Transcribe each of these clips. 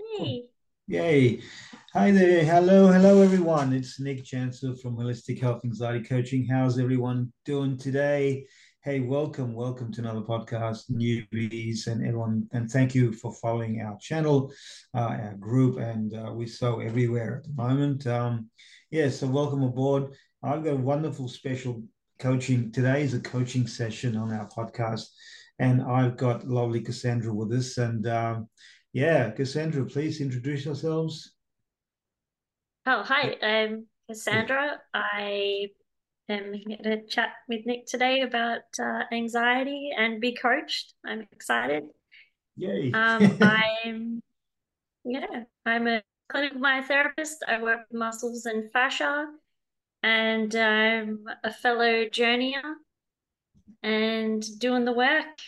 Cool. Hey. Yay. Hi there. Hello, everyone. It's Nick Chancellor from Holistic Health Anxiety Coaching. How's everyone doing today? Hey, welcome to another podcast, newbies and everyone. And thank you for following our channel, our group, and we're so everywhere at the moment. Yeah, so welcome aboard. I've got a wonderful special coaching. Today is a coaching session on our podcast, and I've got lovely Cassandra with us. And yeah, Cassandra, please introduce yourselves. Oh, hi. I'm Cassandra. I am here to chat with Nick today about anxiety and be coached. I'm excited. Yay. I'm I'm a clinical myotherapist. I work with muscles and fascia, and I'm a fellow journeyer and doing the work.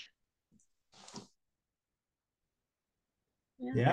Yeah, Yeah.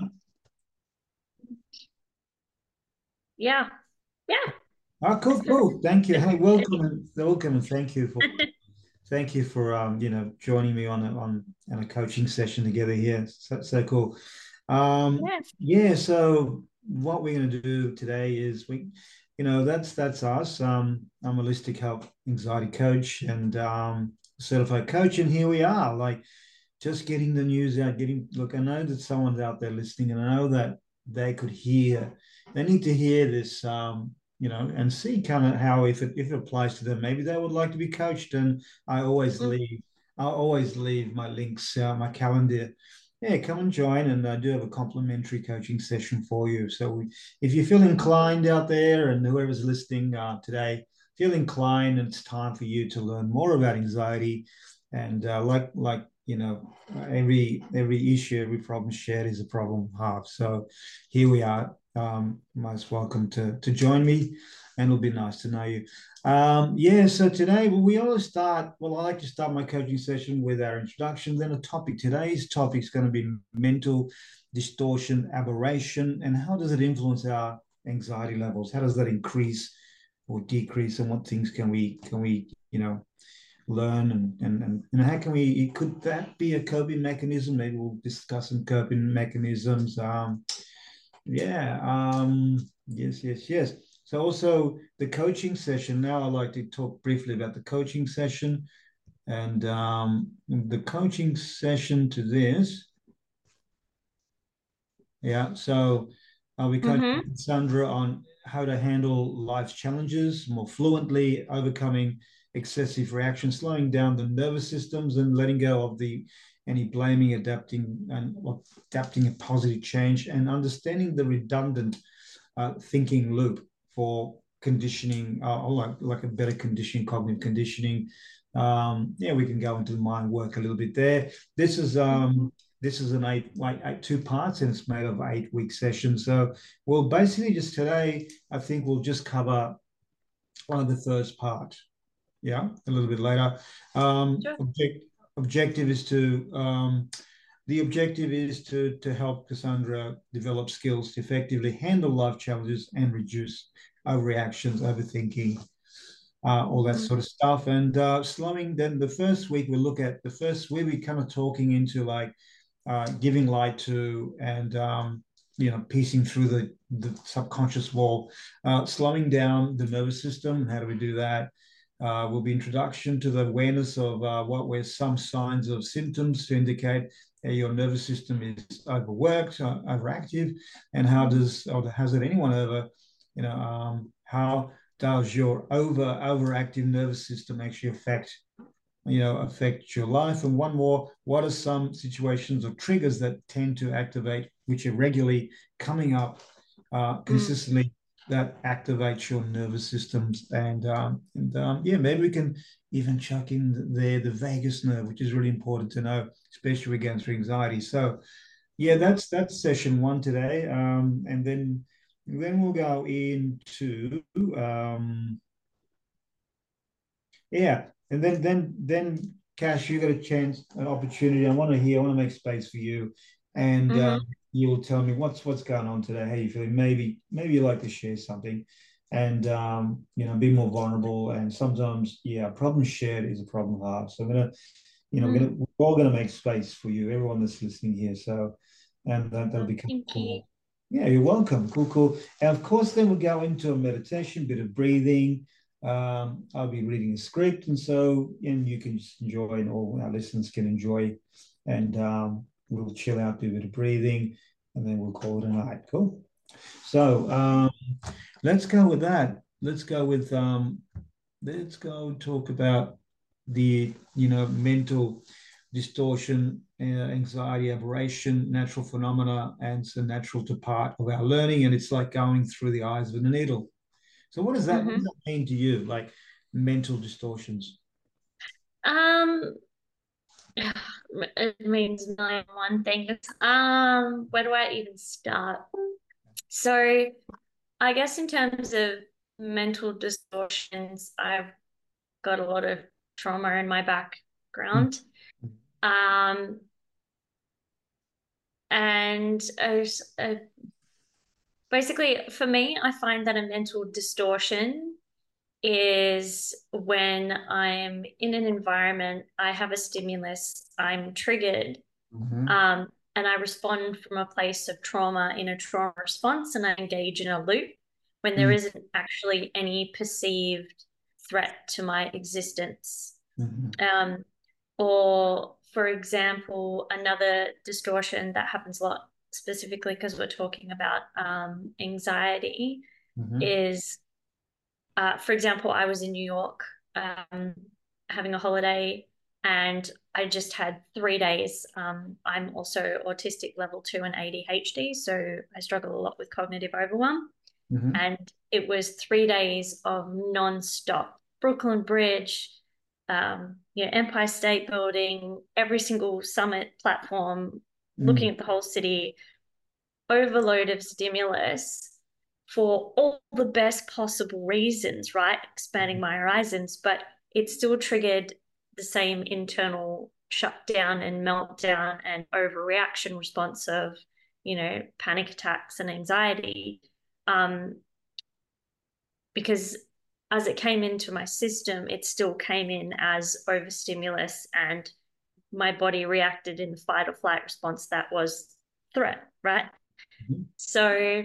yeah, yeah. Oh, cool, cool. Thank you. Hey, welcome, and thank you for joining me on a coaching session together here. So cool. Yeah. Yeah, so what we're going to do today is that's us. I'm a holistic health anxiety coach and certified coach, and here we are, like just getting the news out, look, I know that someone's out there listening, and I know that they need to hear this, and see kind of how if it applies to them, maybe they would like to be coached. And I always Mhm. leave, I always leave my links, my calendar. Yeah, come and join, and I do have a complimentary coaching session for you. So if you feel inclined out there, and whoever's listening today, feel inclined, and it's time for you to learn more about anxiety, and every issue, every problem shared is a problem halved. So here we are. Most welcome to join me, and it'll be nice to know you. Yeah, so today, well, we always start. Well, I like to start my coaching session with our introduction, then a topic. Today's topic is going to be mental distortion, aberration, and how does it influence our anxiety levels? How does that increase or decrease, and what things can we learn, and how can we, could that be a coping mechanism? Maybe we'll discuss some coping mechanisms. Yeah. Yes. So also the coaching session. Now I'd like to talk briefly about the coaching session, and the coaching session to this. Yeah. So I'll be coaching Mm-hmm. Sandra on how to handle life's challenges more fluently, overcoming excessive reaction, slowing down the nervous systems, and letting go of the any blaming, adapting a positive change, and understanding the redundant thinking loop for conditioning, or like a better conditioning, cognitive conditioning. Yeah, we can go into the mind work a little bit there. This is Mm-hmm. um, this is an eight two parts, and it's made of 8 week sessions. So we'll basically just today, I think we'll just cover one of the first part. Yeah, a little bit later. Um, Sure. object, objective is to the objective is to help Cassandra develop skills to effectively handle life challenges and reduce overreactions, overthinking, all that Mm-hmm. sort of stuff. And slowing. Then the first week we look at the first week we kind of talking into like giving light to, and piecing through the subconscious wall, slowing down the nervous system. How do we do that? Will be introduction to the awareness of what were some signs of symptoms to indicate your nervous system is overworked, overactive, and how does, or has it anyone ever, how does your overactive nervous system actually affect your life? And one more, what are some situations or triggers that tend to activate, which are regularly coming up Mm-hmm. consistently, that activates your nervous systems? And yeah, maybe we can even chuck in there the vagus nerve, which is really important to know, especially when going through anxiety. So yeah, that's session one today. And then we'll go into yeah, and then Cash, you got a chance, an opportunity. I want to make space for you, and Mm-hmm. you will tell me what's going on today. How you feeling? Maybe you like to share something, and be more vulnerable. And sometimes, yeah, a problem shared is a problem halved. So we're all gonna make space for you, everyone that's listening here. So, and that'll be kind of Thank you. cool. Yeah, you're welcome. Cool, cool. And of course, then we'll go into a meditation, bit of breathing. I'll be reading a script, and you can just enjoy, and all our listeners can enjoy, and we'll chill out, do a bit of breathing, and then we'll call it a night. Cool. So let's go with that. Let's go talk about the mental distortion, anxiety, aberration, natural phenomena, and it's a natural to part of our learning, and it's like going through the eyes of a needle. So what does Mm-hmm. that mean to you, like mental distortions? Um, it means a million and one things. Where do I even start? So, I guess in terms of mental distortions, I've got a lot of trauma in my background. Um, and basically, for me, I find that a mental distortion is when I'm in an environment, I have a stimulus, I'm triggered, Mm-hmm. um, and I respond from a place of trauma in a trauma response, and I engage in a loop when there isn't actually any perceived threat to my existence. Mm-hmm. Um, or, for example, another distortion that happens a lot, specifically because we're talking about anxiety, Mm-hmm. is, for example, I was in New York um, having a holiday and I just had 3 days. I'm also autistic level 2 and ADHD, so I struggle a lot with cognitive overwhelm. Mm-hmm. And it was 3 days of non-stop Brooklyn Bridge, Empire State Building, every single summit platform, Mm-hmm. looking at the whole city, overload of stimulus for all the best possible reasons, right? Expanding my horizons, but it still triggered the same internal shutdown and meltdown and overreaction response of, panic attacks and anxiety. Because as it came into my system, it still came in as overstimulus and my body reacted in the fight or flight response that was threat, right? So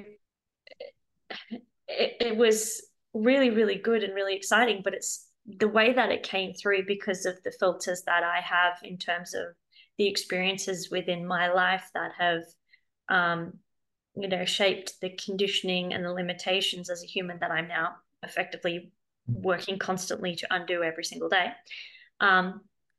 it was really, really good and really exciting, but it's the way that it came through because of the filters that I have in terms of the experiences within my life that have, um, shaped the conditioning and the limitations as a human that I'm now effectively working constantly to undo every single day. Um,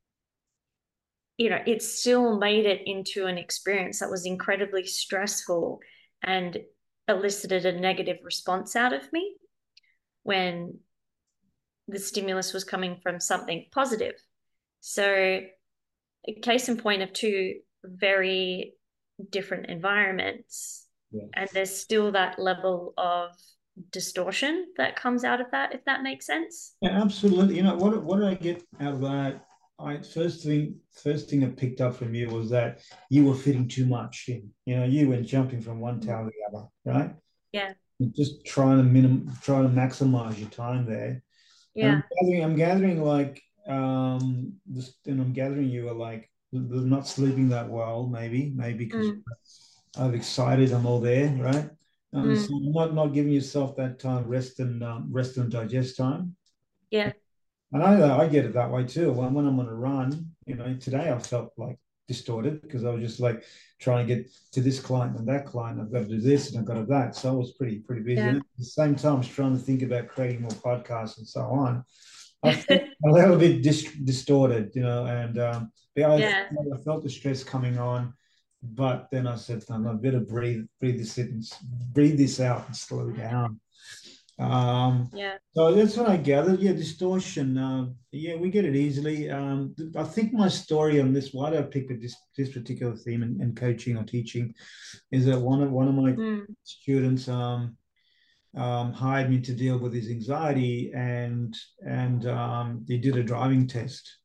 it still made it into an experience that was incredibly stressful and elicited a negative response out of me when the stimulus was coming from something positive. So, a case in point of two very different environments, Yeah. and there's still that level of distortion that comes out of that, if that makes sense. Yeah, absolutely. What did I get out of that? I first thing I picked up from you was that you were fitting too much in. You were jumping from one tower to the other, right? Yeah, Just trying to maximize your time there. And yeah, I'm gathering like this, and I'm gathering you are like not sleeping that well, maybe because mm, I've excited, I'm all there, right? So mm, not giving yourself that time, rest and digest time. yeah, And I get it that way too. When I'm on a run, today I felt like distorted because I was just like trying to get to this client and that client. I've got to do this and I've got to do that. So I was pretty busy. yeah. And at the same time, I was trying to think about creating more podcasts and so on. I felt a little bit distorted, and yeah, Yeah, I felt the stress coming on. But then I said, no, I better breathe this out and slow down. Um, yeah. so that's what I gathered. Yeah, distortion. Yeah, we get it easily. I think my story on this, why do I pick this particular theme in coaching or teaching, is that one of my Mm, students hired me to deal with his anxiety, and he did a driving test,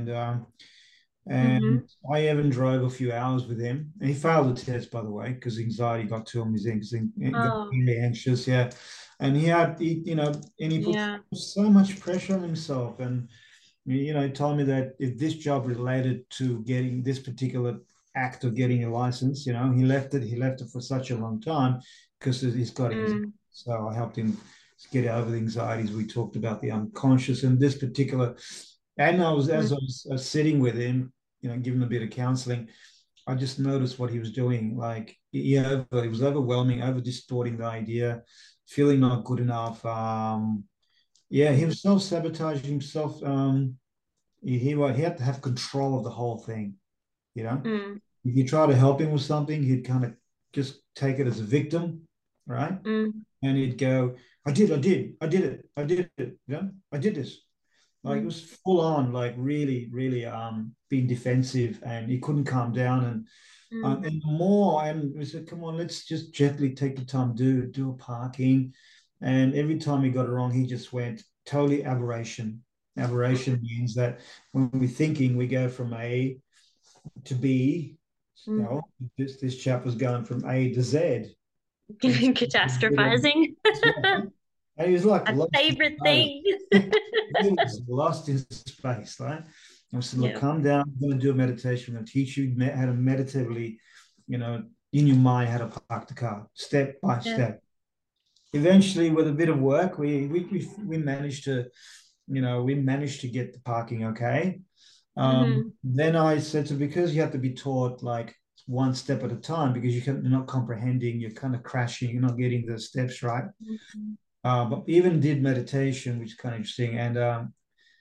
and mm-hmm. I even drove a few hours with him. And he failed the test, by the way, because anxiety got to him. He got Oh, really anxious. Yeah, and he put yeah. so much pressure on himself. And he told me that if this job related to getting this particular act of getting a license. You know, he left it for such a long time because he's got anxiety. So I helped him get over the anxieties. We talked about the unconscious and this particular. And as I was sitting with him, you know, giving him a bit of counseling, I just noticed what he was doing. Like he was overwhelming, over distorting the idea, feeling not good enough. Yeah, he was self sabotaging himself. He had to have control of the whole thing. You know, if you try to help him with something, he'd kind of just take it as a victim, right? And he'd go, I did it, I did it, you know, I did this. Like it was full on, like really, really being defensive, and he couldn't calm down. And more, and we said, come on, let's just gently take the time, do a parking. And every time he got it wrong, he just went totally aberration. Aberration means that when we're thinking, we go from A to B. You know, this chap was going from A to Z. Catastrophizing. And he was like a favorite thing. He was lost in space, right? I said, look, calm down. I'm going to do a meditation. I'm going to teach you how to meditatively, you know, in your mind, how to park the car step by step. Eventually, with a bit of work, we managed to, you know, we managed to get the parking okay. Then I said to, because you have to be taught like one step at a time, because you're not comprehending, you're kind of crashing, you're not getting the steps right. But even did meditation, which is kind of interesting. And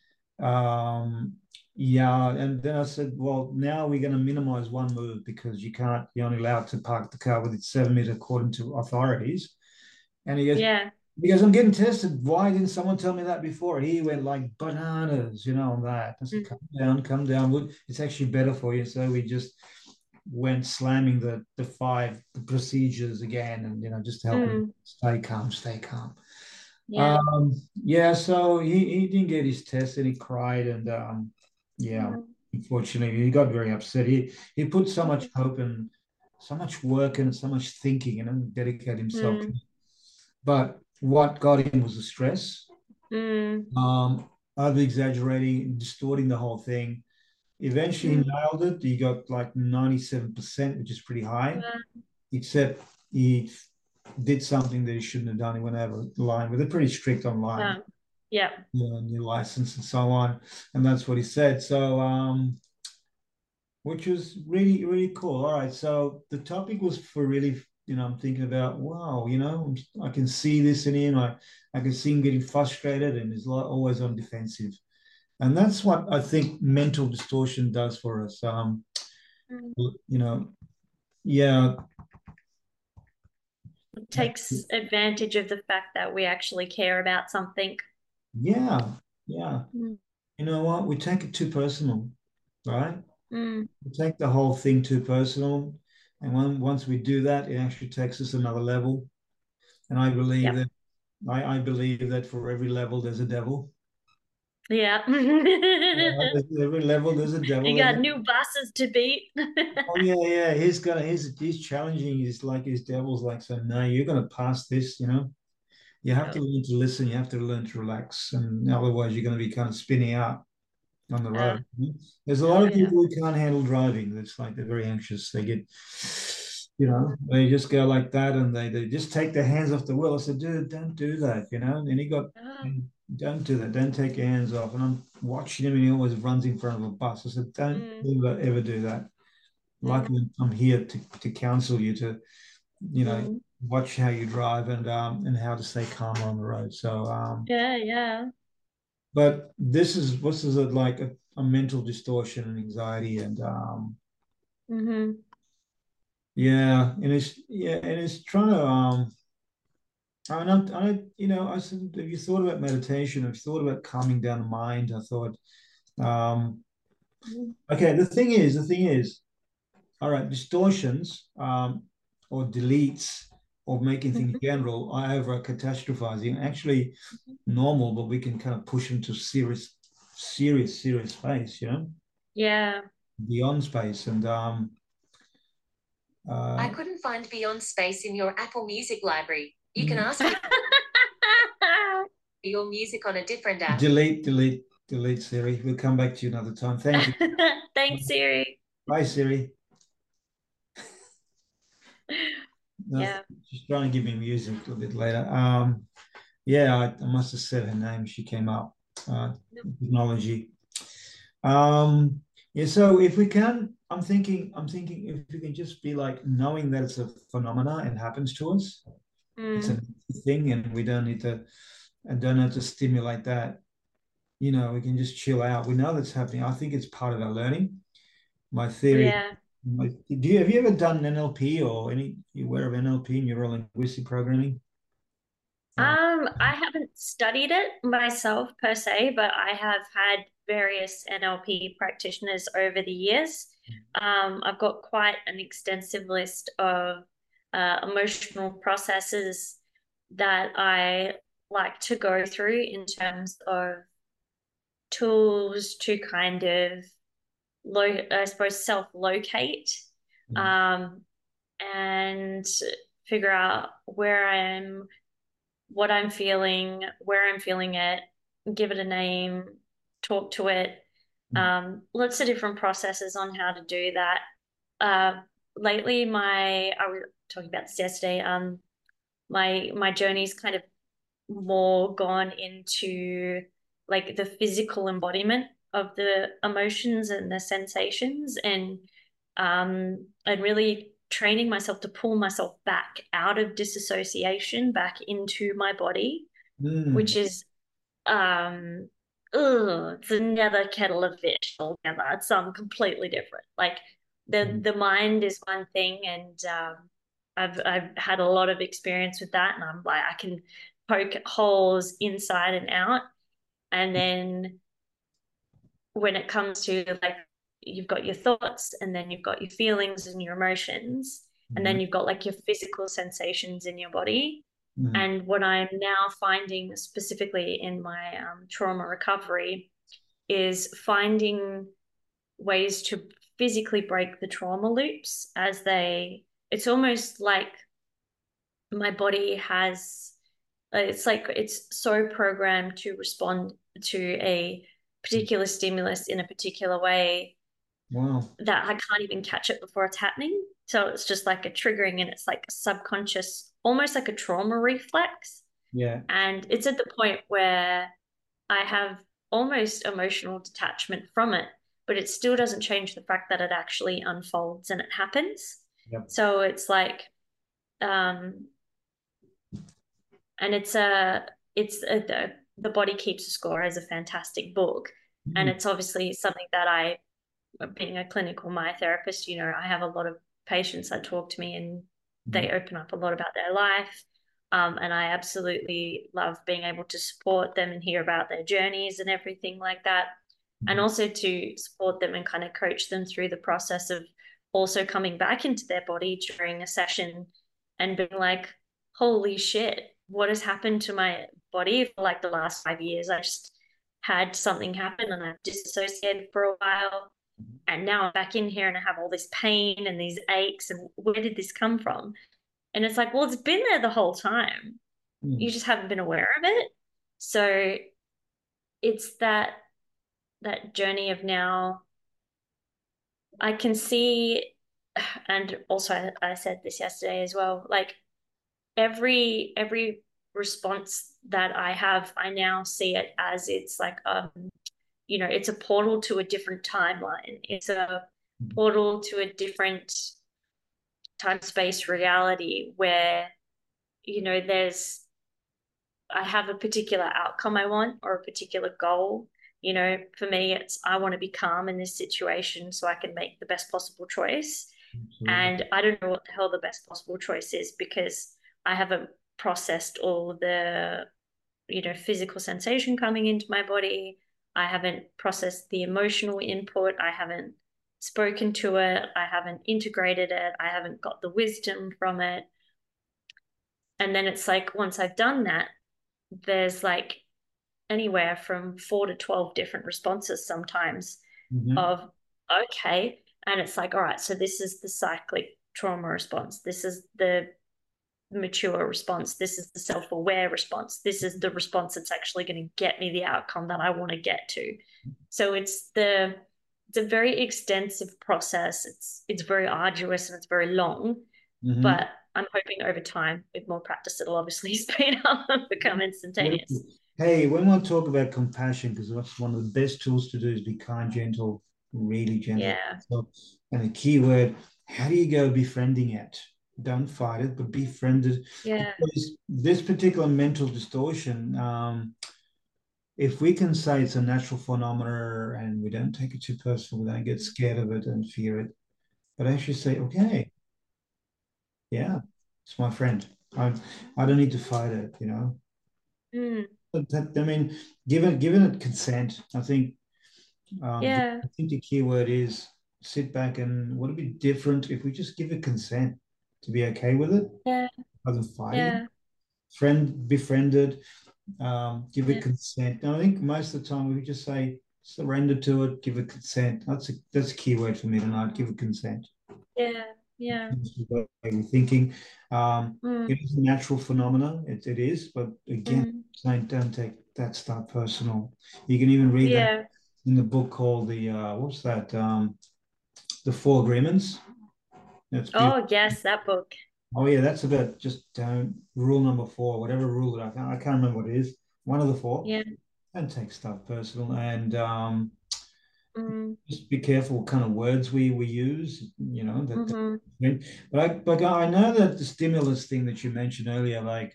yeah, and then I said, well, now we're going to minimize one move because you're only allowed to park the car within 7 meters according to authorities. And he goes, because I'm getting tested. Why didn't someone tell me that before? He went like bananas, you know, on that. I said, come down. It's actually better for you. So we just went slamming the five procedures again, and you know, just to help him stay calm. So he didn't get his test and he cried, and unfortunately he got very upset. He put so much hope and so much work and so much thinking and dedicated himself. But what got him was the stress. Over exaggerating, distorting the whole thing. Eventually he nailed it. He got like 97%, which is pretty high. Except he did something that he shouldn't have done. He went over the line, but they're pretty strict online. You know, new license and so on. And that's what he said. So which was really, really cool. All right. So the topic was for really, you know, I'm thinking about, wow, you know, I can see this in him. I can see him getting frustrated and he's always on defensive. And that's what I think mental distortion does for us. You know, it takes advantage of the fact that we actually care about something. You know what? We take it too personal, right? We take the whole thing too personal. And once we do that, it actually takes us another level. And I believe that I believe that for every level there's a devil. Every level there's a devil. You got new bosses to beat. He's challenging his devil's like, so no, you're gonna pass this, you know. You have to learn to listen, you have to learn to relax, and otherwise you're gonna be kind of spinning out on the road. There's a lot of people who can't handle driving. It's like they're very anxious. They get, you know, they just go like that and they just take their hands off the wheel. I said, dude, don't do that, you know. And he got, don't do that. Don't take your hands off. And I'm watching him and he always runs in front of a bus. I said, don't ever do that. Luckily, I'm here to counsel you to, you know, watch how you drive and how to stay calm on the road. So but this is like a mental distortion and anxiety and and it's trying to you know, I said, have you thought about meditation? Have you thought about calming down the mind? I thought, okay, the thing is, all right, distortions or deletes or making things general are over catastrophizing. Actually, normal, but we can kind of push into serious space, you know? Beyond space. And I couldn't find Beyond Space in your Apple Music library. You can ask for your music on a different app. Delete, Siri. We'll come back to you another time. Thank you. Thanks, Siri. Bye, Siri. Yeah. She's trying to give me music a little bit later. Yeah, I must have said her name. She came up. Technology. Um, yeah, so if we can, I'm thinking if we can just be like knowing that it's a phenomena and happens to us, it's a Mm. thing, and we don't need to, and don't have to stimulate that. We can just chill out. We know that's happening. I think it's part of our learning. My theory. Yeah. Have you ever done NLP or any? You aware of NLP, neuro linguistic programming? Uh, I haven't studied it myself per se, but I have had various NLP practitioners over the years. I've got quite an extensive list of emotional processes that I like to go through in terms of tools to kind of I suppose self-locate, mm, um, and figure out where I am, what I'm feeling, where I'm feeling it, give it a name, talk to it. mm, Lots of different processes on how to do that. Uh, lately, I was talking about this yesterday. My journey's kind of more gone into like the physical embodiment of the emotions and the sensations, and really training myself to pull myself back out of disassociation back into my body, mm, which is it's another kettle of fish altogether. It's something completely different. Like the mm, the mind is one thing, and I've had a lot of experience with that, and I'm like I can poke holes inside and out, and then when it comes to like you've got your thoughts, and then you've got your feelings and your emotions, and mm, then you've got like your physical sensations in your body. mm, And what I'm now finding specifically in my trauma recovery is finding ways to physically break the trauma loops it's almost like my body has, it's like it's so programmed to respond to a mm. particular stimulus in a particular way Wow. that I can't even catch it before it's happening. So it's just like a triggering, and it's like a subconscious, almost like a trauma reflex. Yeah. And it's at the point where I have almost emotional detachment from it, but it still doesn't change the fact that it actually unfolds and it happens. Yep. So it's like, um, and the Body Keeps a Score is a fantastic book, and Mm, it's obviously something that being a clinical myotherapist, I have a lot of patients that talk to me, and mm, they open up a lot about their life. And I absolutely love being able to support them and hear about their journeys and everything like that. And mm, also to support them and kind of coach them through the process of also coming back into their body during a session and being like, holy shit, what has happened to my body for like the last 5 years? I just had something happen and I've disassociated for a while, and now I'm back in here and I have all this pain and these aches, and where did this come from? And it's like, well, it's been there the whole time. You mm, just haven't been aware of it. So it's that journey of now I can see, and also I said this yesterday as well, like every response that I have, I now see it as it's like it's a portal to a different timeline. It's a mm, portal to a different time space reality where there's I have a particular outcome I want or a particular goal. For me, it's I want to be calm in this situation so I can make the best possible choice. absolutely. And I don't know what the hell the best possible choice is because I haven't processed all the, physical sensation coming into my body. I haven't processed the emotional input. I haven't spoken to it. I haven't integrated it. I haven't got the wisdom from it. And then it's like, once I've done that, there's like anywhere from 4 to 12 different responses sometimes Mhm. of, okay. And it's like, all right, so this is the cyclic trauma response. This is the mature response. This is the self aware response. This is the response that's actually going to get me the outcome that I want to get to. So it's a very extensive process. It's very arduous and it's very long, Mm-hmm. but I'm hoping over time, with more practice, it'll obviously speed up and become instantaneous. Hey, when we talk about compassion, because what's one of the best tools to do is be kind, gentle, really gentle. Yeah, So, and the key word, how do you go befriending it? Don't fight it, but befriend it. yeah, Because this particular mental distortion, if we can say it's a natural phenomenon and we don't take it too personal, we don't get scared of it and fear it, but actually say, okay, yeah, it's my friend. I don't need to fight it, you know. mm, But that, I mean, given it consent, yeah, I think the key word is sit back and would it be different if we just give it consent to be okay with it yeah, rather than fighting it? yeah, Befriended, give it yeah, consent. And I think most of the time we just say surrender to it, give it consent. That's a key word for me tonight. Give it consent. yeah, yeah, Way we're thinking. mm, It is a natural phenomena. It is, but again, mm, don't take that stuff personal. You can even read that yeah. in the book called the what's that? The Four Agreements. That's beautiful. Oh, yes, that book. Oh yeah, that's about just don't rule number four, whatever rule that I can't remember what it is. One of the four. Yeah, Don't take stuff personal, and mm, just be careful what kind of words we use. You know that. mm-hmm, But I know that the stimulus thing that you mentioned earlier, like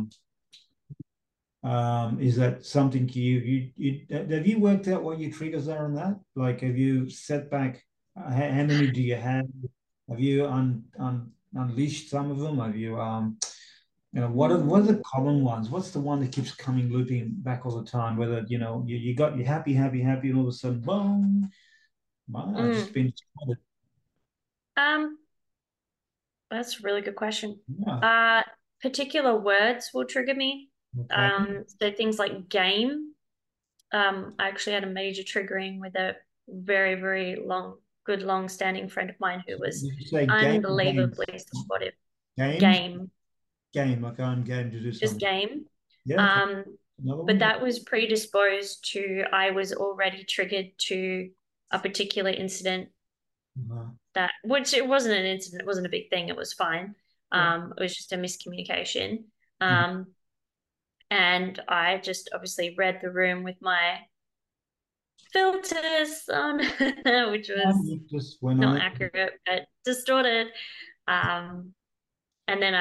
is that something you have you worked out what your triggers are on that? Like, have you set back? How many do you have? Have you unleashed some of them? Have you what are mm, the common ones? What's the one that keeps coming looping back all the time? Whether you got you happy, happy, happy, and all of a sudden, boom, wow, I've just mm. been Um, that's a really good question. yeah, Uh, Particular words will trigger me. okay. So things like game. I actually had a major triggering with a very, very good, long-standing friend of mine who was Did you say game or games? unbelievably supportive. Games? Game, Game, like I'm game to do just something. game. Yeah, okay. Um, Another but one, yeah. that was predisposed to, I was already triggered to a particular incident Uh, that, which it wasn't an incident, it wasn't a big thing, it was fine. yeah. It was just a miscommunication. Mhm. Um, and I just obviously read the room with my filters on, which was You just went on not it. accurate but distorted. Um, and then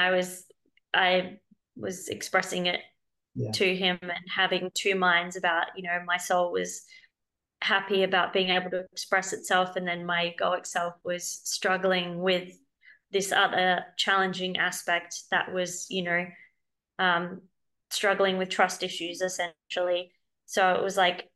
I was expressing it Yeah. to him and having two minds about, my soul was happy about being able to express itself, and then my egoic self was struggling with this other challenging aspect that was, um, struggling with trust issues essentially. So it was like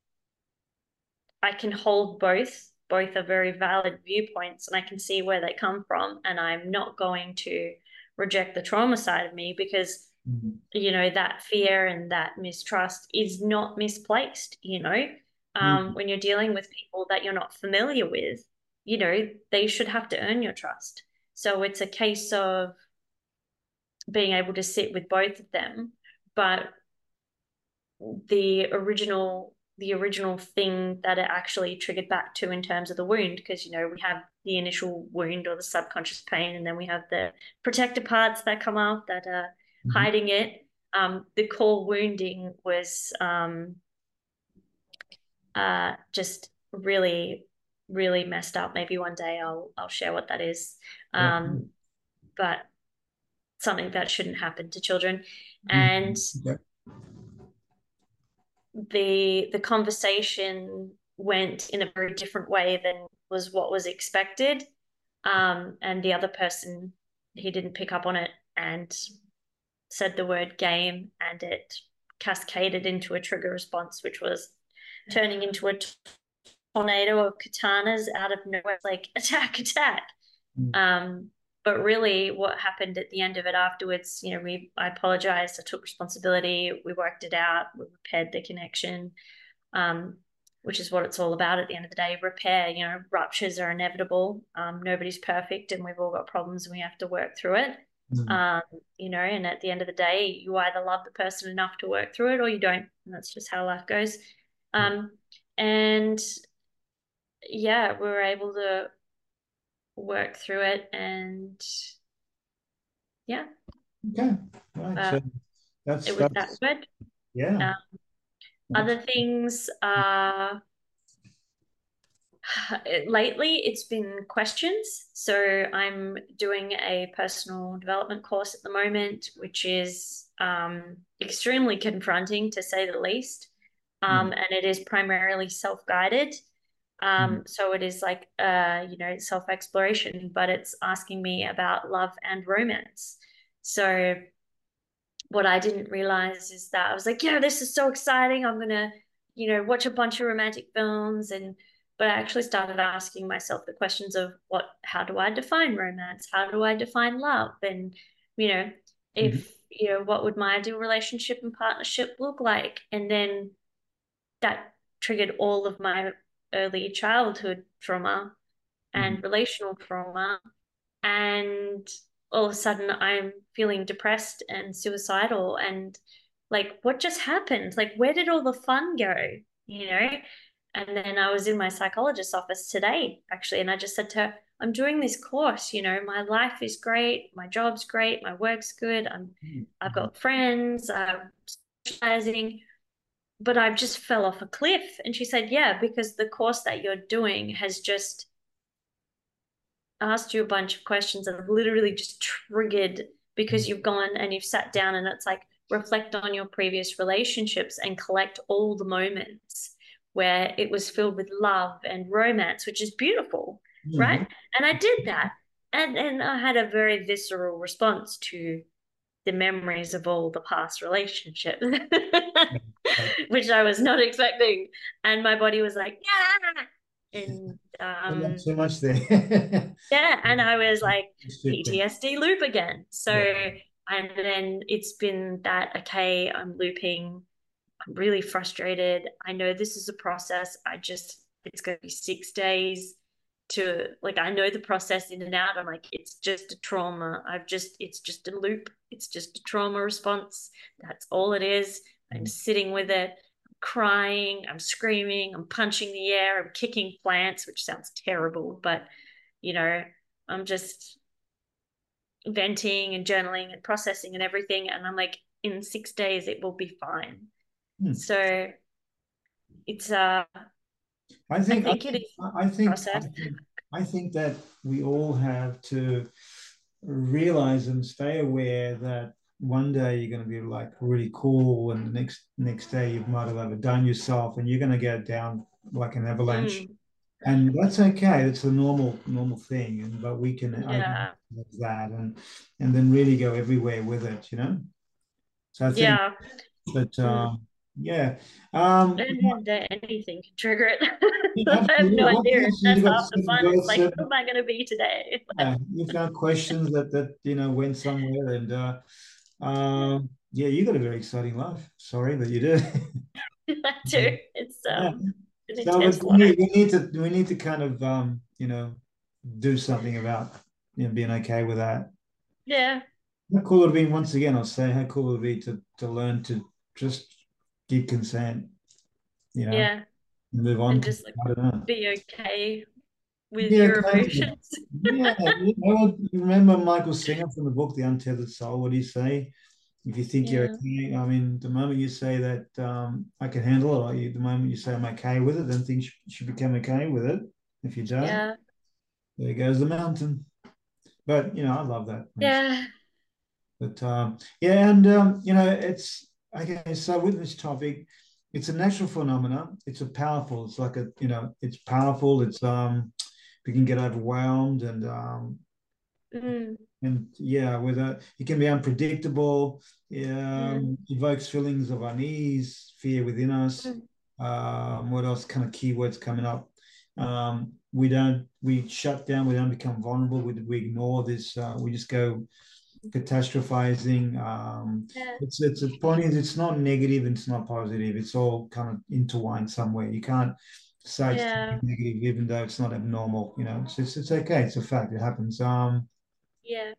I can hold both. Both are very valid viewpoints, and I can see where they come from. And I'm not going to reject the trauma side of me because, Mhm. that fear and that mistrust is not misplaced. Mhm. When you're dealing with people that you're not familiar with, they should have to earn your trust. So it's a case of being able to sit with both of them, but the original thing that it actually triggered back to in terms of the wound, because we have the initial wound or the subconscious pain, and then we have the protective parts that come up that are Mhm. hiding it. The core wounding was just really, really messed up. Maybe one day I'll share what that is. Yeah. But something that shouldn't happen to children. And Mhm. Okay. the conversation went in a very different way than was what was expected. And the other person, he didn't pick up on it and said the word game, and it cascaded into a trigger response, which was turning into a tornado of katanas out of nowhere, like attack, attack. Mhm. Um, but really, what happened at the end of it afterwards, I apologized, I took responsibility, we worked it out, we repaired the connection, um, which is what it's all about at the end of the day. Repair, ruptures are inevitable. Nobody's perfect, and we've all got problems, and we have to work through it. Mhm. Um, and at the end of the day, you either love the person enough to work through it or you don't. And that's just how life goes. Yeah. And yeah, we were able to work through it, and yeah, Okay. Right. So it was that that's good. yeah. Other things are lately it's been questions. So I'm doing a personal development course at the moment, which is extremely confronting to say the least. And it is primarily self-guided. So it is like self-exploration, but it's asking me about love and romance. So what I didn't realize is that I was like, yeah, this is so exciting. I'm gonna, watch a bunch of romantic films but I actually started asking myself the questions of how do I define romance? How do I define love? And, you know, Mhm. if, what would my ideal relationship and partnership look like? And then that triggered all of my early childhood trauma Mhm. and relational trauma. And all of a sudden I'm feeling depressed and suicidal. And like, what just happened? Like, where did all the fun go? You know? And then I was in my psychologist's office today, actually, and I just said to her, I'm doing this course, my life is great, my job's great, my work's good, I've got friends, I'm socializing, but I've just fell off a cliff. And she said, yeah, because the course that you're doing has just asked you a bunch of questions that have literally just triggered because you've gone and you've sat down and it's like reflect on your previous relationships and collect all the moments where it was filled with love and romance, which is beautiful, right? Mhm. And I did that. And I had a very visceral response to the memories of all the past relationships, which I was not expecting. And my body was like, yeah. And Not too much there. yeah, and I was like Stupid. PTSD loop again. So, Yeah. and then it's been that, okay, I'm looping. I'm really frustrated. I know this is a process. It's going to be 6 days like, I know the process in and out. I'm like, it's just a trauma. It's just a loop. It's just a trauma response. That's all it is. I'm sitting with it, crying, I'm screaming, I'm punching the air, I'm kicking plants, which sounds terrible, but you know, I'm just venting and journaling and processing and everything. And I'm like, in 6 days, it will be fine. Hmm. So it's, I I think I think it think is I think I process. think I think that we all have to realize and stay aware that one day you're going to be like really cool, and the next day you might have overdone yourself, and you're going to go down like an avalanche, Mm, and that's okay. It's a normal thing, and but we can yeah. identify that and then really go everywhere with it. So I think Yeah. that Mm. yeah. Um, And anything can trigger it. yeah, I have absolutely. no Well, idea. yes, That's you've got half the certain, fun. you've It's got like, certain what am I going to be today? you found questions that went somewhere, and yeah, you got a very exciting life. Sorry, but you do. That too. It's Yeah. an So, but intense life. we need to kind of do something about being okay with that. Yeah. How cool would it be, once again, I'll say, how cool would it be to learn to just give consent, and Yeah. move on. And just like I don't know. be okay with Yeah, your totally. emotions. Yeah, you remember Michael Singer from the book The Untethered Soul? What do you say? If you think you're Yeah. okay, I mean, the moment you say that I can handle it, or the moment you say I'm okay with it, then things should become okay with it. If you don't, Yeah. there goes the mountain. But I love that. Yeah. But yeah, and it's okay. So with this topic, it's a natural phenomenon. It's a powerful. It's like it's powerful. It's we can get overwhelmed, Mm. and yeah, with it can be unpredictable. Mm. Evokes feelings of unease, fear within us. Mm. What else? Kind of keywords coming up. We shut down. We don't become vulnerable. We ignore this. We just go catastrophizing. Yeah. It's a point is it's not negative and it's not positive. It's all kind of intertwined somewhere. You can't say it's Yeah. negative even though it's not abnormal. It's okay. It's a fact. It happens. Yeah.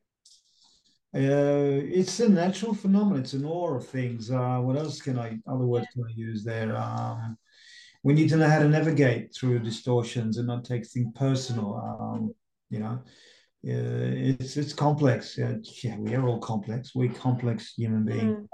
It's a natural phenomenon. It's an aura of things. What else other Yeah. words can I use there? We need to know how to navigate through distortions and not take things personal. You know, it's complex. Yeah, we are all complex. We're complex human beings. Mm,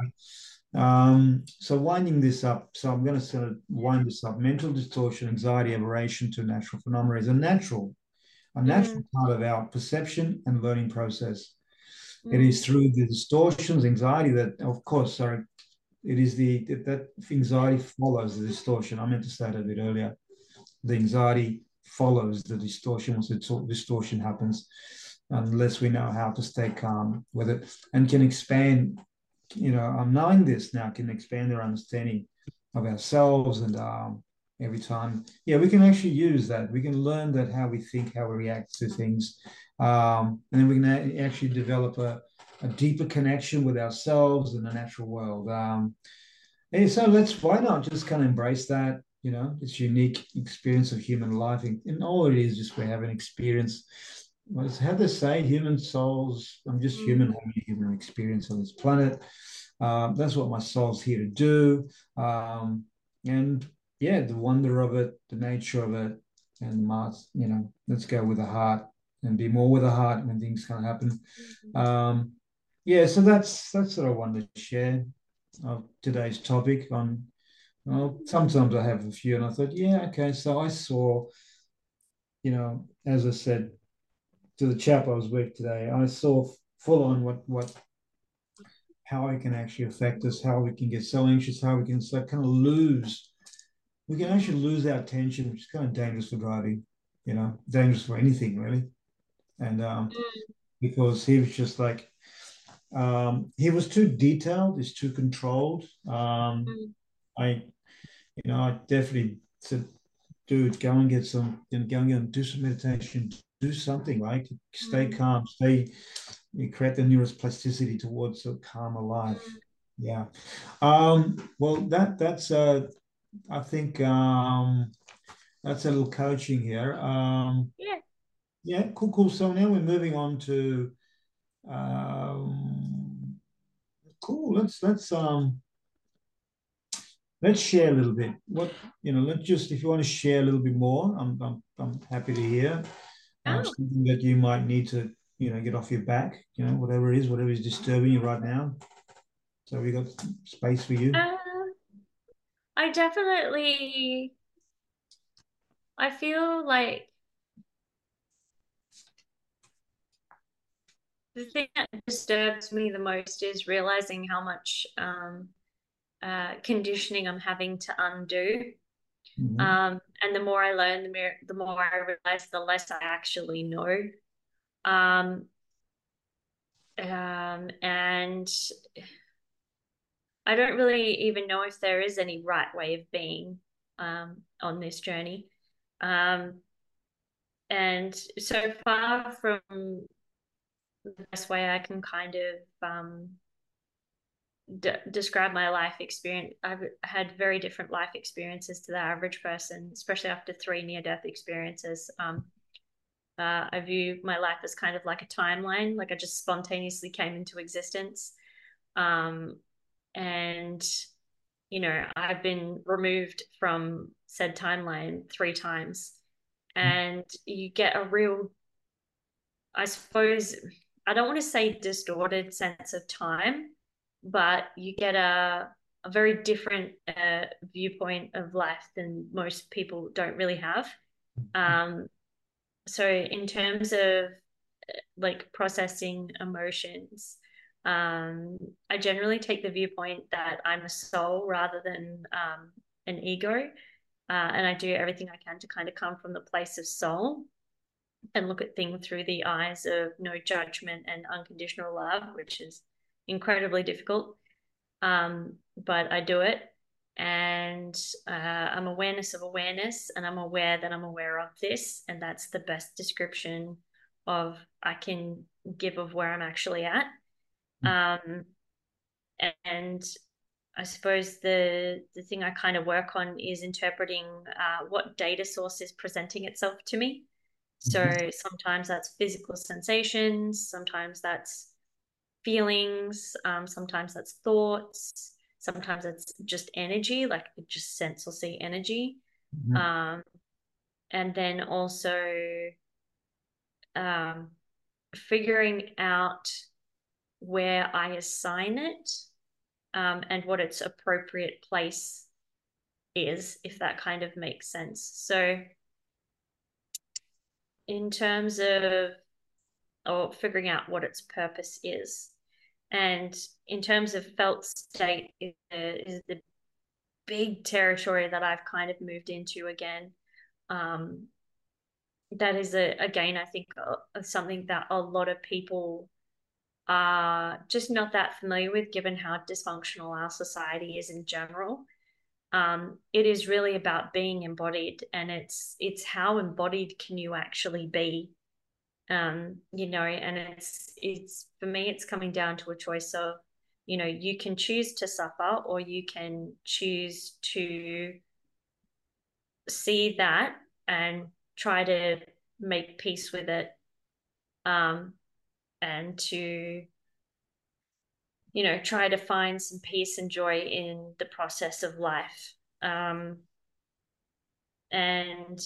So winding this up, so I'm going to sort of wind this up. Mental distortion, anxiety, aberration to natural phenomena is a natural mm, part of our perception and learning process. It mm, is through the distortions, anxiety that, of course, sorry, it is that anxiety follows the distortion. I meant to say that a bit earlier. The anxiety follows the distortion once the distortion happens, unless we know how to stay calm with it and can expand. I'm knowing this now can expand our understanding of ourselves and every time, yeah, we can actually use that. We can learn that how we think, how we react to things, and then we can actually develop a deeper connection with ourselves and the natural world. And so why not just kind of embrace that, this unique experience of human life. And all it is just we have an experience. Well, how they say, human souls, I'm just human mm, having a human experience on this planet. That's what my soul's here to do. And yeah, the wonder of it, the nature of it, and Mars, let's go with the heart and be more with the heart when things kind of happen. mm. Um, yeah, so that's what I wanted to share of today's topic on. Well, sometimes I have a few, and I thought, yeah, okay. So I saw, as I said to the chap I was with today, I saw full on what how it can actually affect us, how we can get so anxious, how we can so kind of we can actually lose our attention, which is kind of dangerous for driving, dangerous for anything really. And because he was just like, he was too detailed, he's too controlled. Mm, I I definitely said, dude, go and get some, go and do some meditation, do something, like stay mm, calm, you create the neuroplasticity towards a calmer life. mm. Yeah. Well, that's I think that's a little coaching here. Yeah. Yeah, cool, cool. So now we're moving on to um, cool. Let's share a little bit. Let's just, if you want to share a little bit more, I'm happy to hear. Oh. Something that you might need to, get off your back, whatever is disturbing you right now. So we got space for you. Uh, I definitely, I feel like the thing that disturbs me the most is realizing how much conditioning I'm having to undo. Mhm. And the more I learn, the more I realize, the less I actually know. Um, and I don't really even know if there is any right way of being on this journey. Um, and so far from the best way I can kind of describe my life experience, I've had very different life experiences to the average person, especially after 3 near-death experiences. I view my life as kind of like a timeline, like I just spontaneously came into existence. Um, and I've been removed from said timeline 3 times, and you get a real, I suppose, I don't want to say distorted sense of time, but you get a very different viewpoint of life than most people don't really have. Um, so in terms of like processing emotions, I generally take the viewpoint that I'm a soul rather than an ego. And I do everything I can to kind of come from the place of soul and look at things through the eyes of no judgment and unconditional love, which is incredibly difficult. But I do it. And I'm awareness of awareness, and I'm aware that I'm aware of this. And that's the best description of I can give of where I'm actually at. Um, and I suppose the thing I kind of work on is interpreting what data source is presenting itself to me. So sometimes that's physical sensations, sometimes that's feelings, sometimes that's thoughts, sometimes it's just energy, like just sense or see energy. Mhm. Um, and then also, um, figuring out where I assign it, and what its appropriate place is, if that kind of makes sense. So in terms of, or figuring out what its purpose is, and in terms of felt state is the big territory that I've kind of moved into again. That is again, I think, something that a lot of people are just not that familiar with, given how dysfunctional our society is in general. It is really about being embodied, and it's how embodied can you actually be, and it's for me, it's coming down to a choice of, you can choose to suffer, or you can choose to see that and try to make peace with it, and to try to find some peace and joy in the process of life. And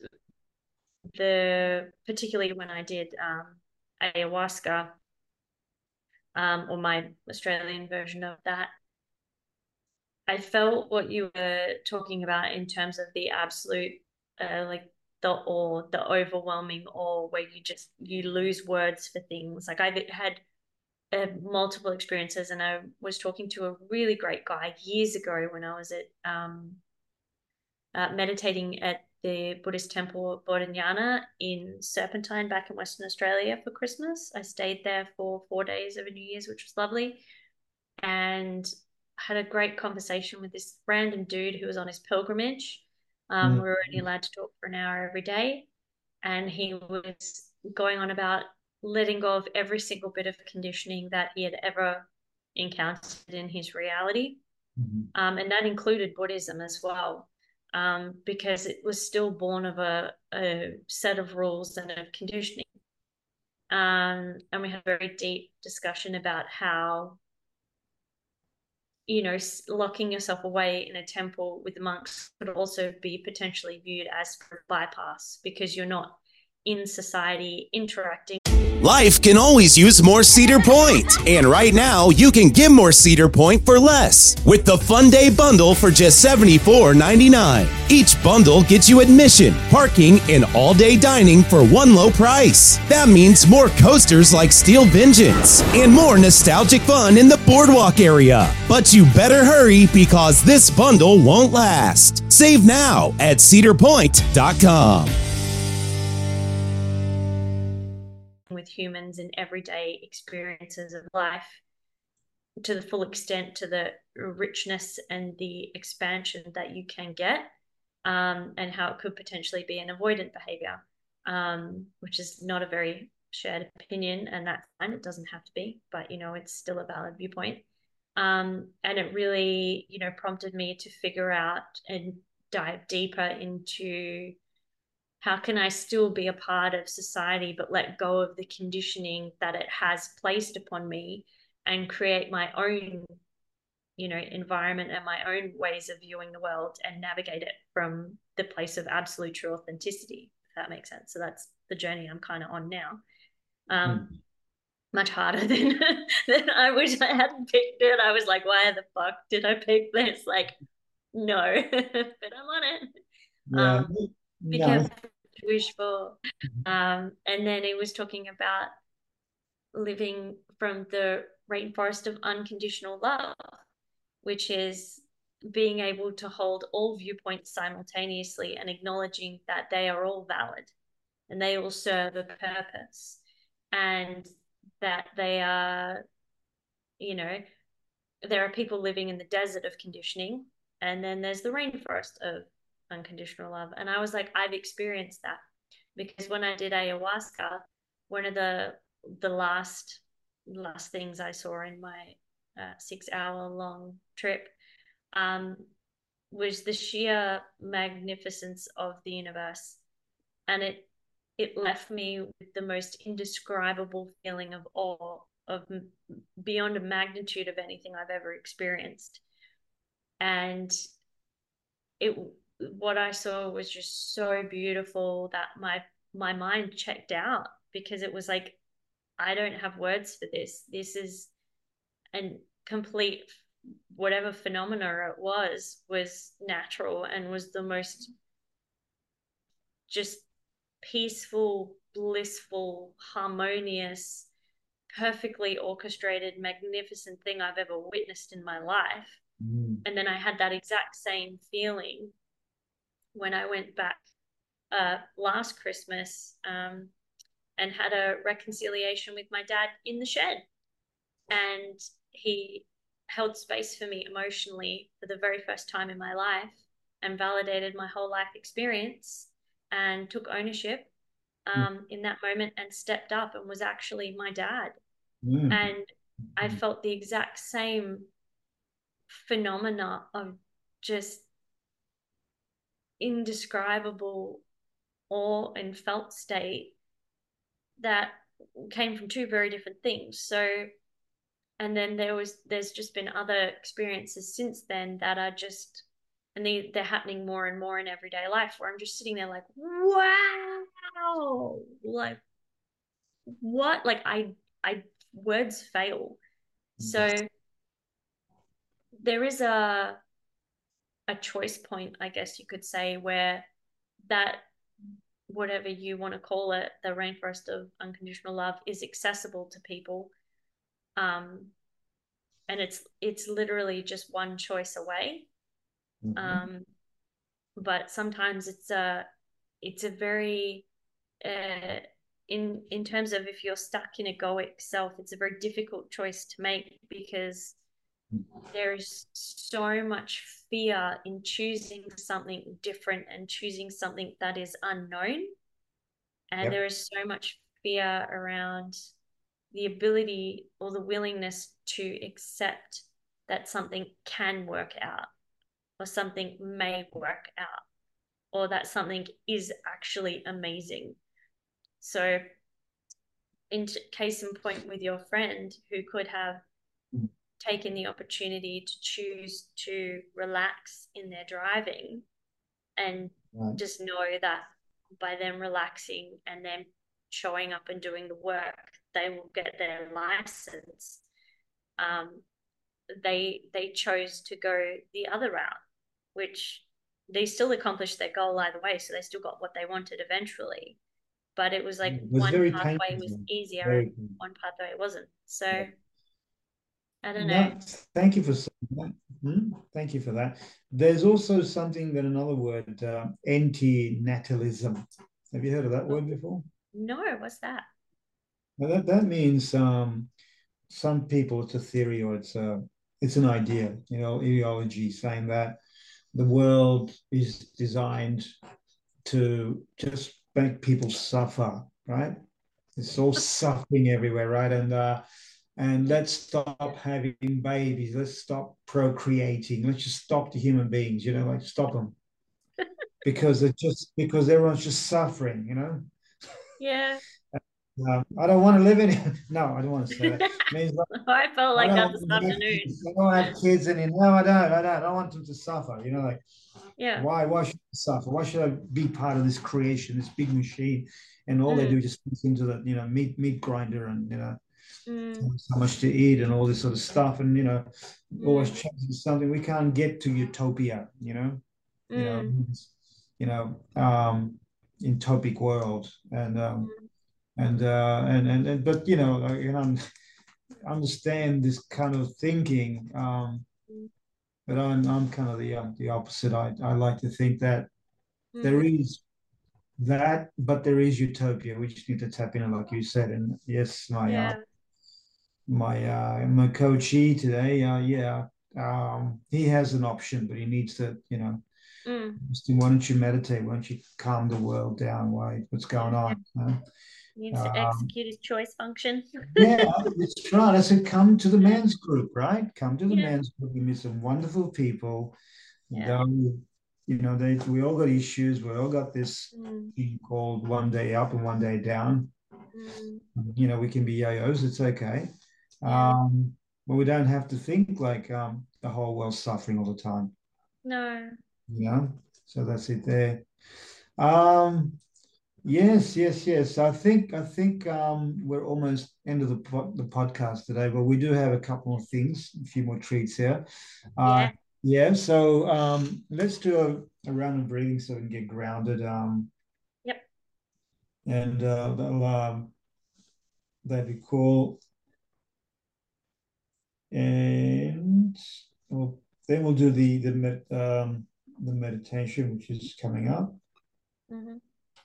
particularly when I did ayahuasca, or my Australian version of that, I felt what you were talking about in terms of the absolute, like the awe, the overwhelming awe, where you lose words for things. Like, I've had multiple experiences, and I was talking to a really great guy years ago when I was meditating at the Buddhist temple Bodhinyana in Serpentine back in Western Australia for Christmas. I stayed there for 4 days over New Year's, which was lovely, and had a great conversation with this random dude who was on his pilgrimage. We were only allowed to talk for an hour every day, and he was going on about letting go of every single bit of conditioning that he had ever encountered in his reality. And that included Buddhism as well, because it was still born of a set of rules and of conditioning. And we had a very deep discussion about how, locking yourself away in a temple with the monks could also be potentially viewed as bypass, because you're not in society interacting. Life can always use more Cedar Point. And right now, you can get more Cedar Point for less with the Fun Day Bundle for just $74.99. Each bundle gets you admission, parking, and all-day dining for one low price. That means more coasters like Steel Vengeance and more nostalgic fun in the boardwalk area. But you better hurry, because this bundle won't last. Save now at cedarpoint.com. With humans in everyday experiences of life to the full extent, to the richness and the expansion that you can get, and how it could potentially be an avoidant behavior, which is not a very shared opinion, and that's fine. It doesn't have to be, but it's still a valid viewpoint. And it really, prompted me to figure out and dive deeper into how can I still be a part of society but let go of the conditioning that it has placed upon me, and create my own, environment and my own ways of viewing the world, and navigate it from the place of absolute true authenticity, if that makes sense. So that's the journey I'm kind of on now. Much harder than I wish I hadn't picked it. I was like, why the fuck did I pick this? Like, no, but I'm on it. Yeah. Be careful what you wish for. And then he was talking about living from the rainforest of unconditional love, which is being able to hold all viewpoints simultaneously and acknowledging that they are all valid and they all serve a purpose, and that they are, there are people living in the desert of conditioning, and then there's the rainforest of unconditional love. And I was like, I've experienced that, because when I did ayahuasca, one of the last things I saw in my 6-hour long trip was the sheer magnificence of the universe, and it left me with the most indescribable feeling of awe, of beyond a magnitude of anything I've ever experienced. And what I saw was just so beautiful that my mind checked out, because it was like I don't have words for this. This is a complete, whatever phenomena it was natural and was the most just peaceful, blissful, harmonious, perfectly orchestrated, magnificent thing I've ever witnessed in my life. And then I had that exact same feeling when I went back last Christmas and had a reconciliation with my dad in the shed. And he held space for me emotionally for the very first time in my life and validated my whole life experience and took ownership in that moment and stepped up and was actually my dad. And I felt the exact same phenomena of just indescribable awe and felt state that came from two very different things. So, and then there's just been other experiences since then that are just, and they're happening more and more in everyday life, where I'm just sitting there like, wow, like what? Like I words fail. So there is a choice point, I guess you could say, where that, whatever you want to call it, the rainforest of unconditional love is accessible to people. And it's literally just one choice away. But sometimes it's a very in terms of, if you're stuck in egoic self, it's a very difficult choice to make, because there is so much fear in choosing something different and choosing something that is unknown. And there is so much fear around the ability or the willingness to accept that something can work out, or something may work out, or that something is actually amazing. So in case in point with your friend who could have taken the opportunity to choose to relax in their driving, and just know that by them relaxing and them showing up and doing the work, they will get their license. They chose to go the other route, which they still accomplished their goal either way. So they still got what they wanted eventually. But it was like one pathway was easier and one pathway wasn't. So I don't know. Thank you for saying that. Thank you for that. There's also something that, another word, anti-natalism. Have you heard of that word before? No, what's that? Well, that means some people, it's a theory, or it's an idea, ideology, saying that the world is designed to just make people suffer, right? It's all suffering everywhere, right? And let's stop having babies. Let's stop procreating. Let's just stop the human beings, like stop them. because everyone's just suffering, Yeah. I don't want to live in. No, I don't want to say that. I felt like that this afternoon. I don't have kids any. No, I don't. I don't want them to suffer. Like, yeah. Why should I suffer? Why should I be part of this creation, this big machine, and all they do is just put into the meat grinder, and so much to eat and all this sort of stuff, and always chasing something. We can't get to utopia, utopic world, but I understand this kind of thinking, but I'm kind of the opposite. I like to think that there is that, but there is utopia. We just need to tap in, like you said. And yes, my coachee today, he has an option, but he needs to, why don't you meditate? Why don't you calm the world down? What's going on? Needs to execute his choice function. Yeah, that's right. I said, come to the men's group, right? Come to the men's group. We meet some wonderful people. Yeah. We all got issues. We all got this thing called one day up and one day down. We can be yo-yos. It's okay. But we don't have to think like the whole world's suffering all the time. No. So that's it there. Yes, yes, yes. I think we're almost end of the podcast today, but we do have a couple more things, a few more treats here. Uh, Yeah. yeah, so let's do a round of breathing so we can get grounded. Yep. And that'd be cool. And well, then we'll do the meditation, which is coming up. Hmm.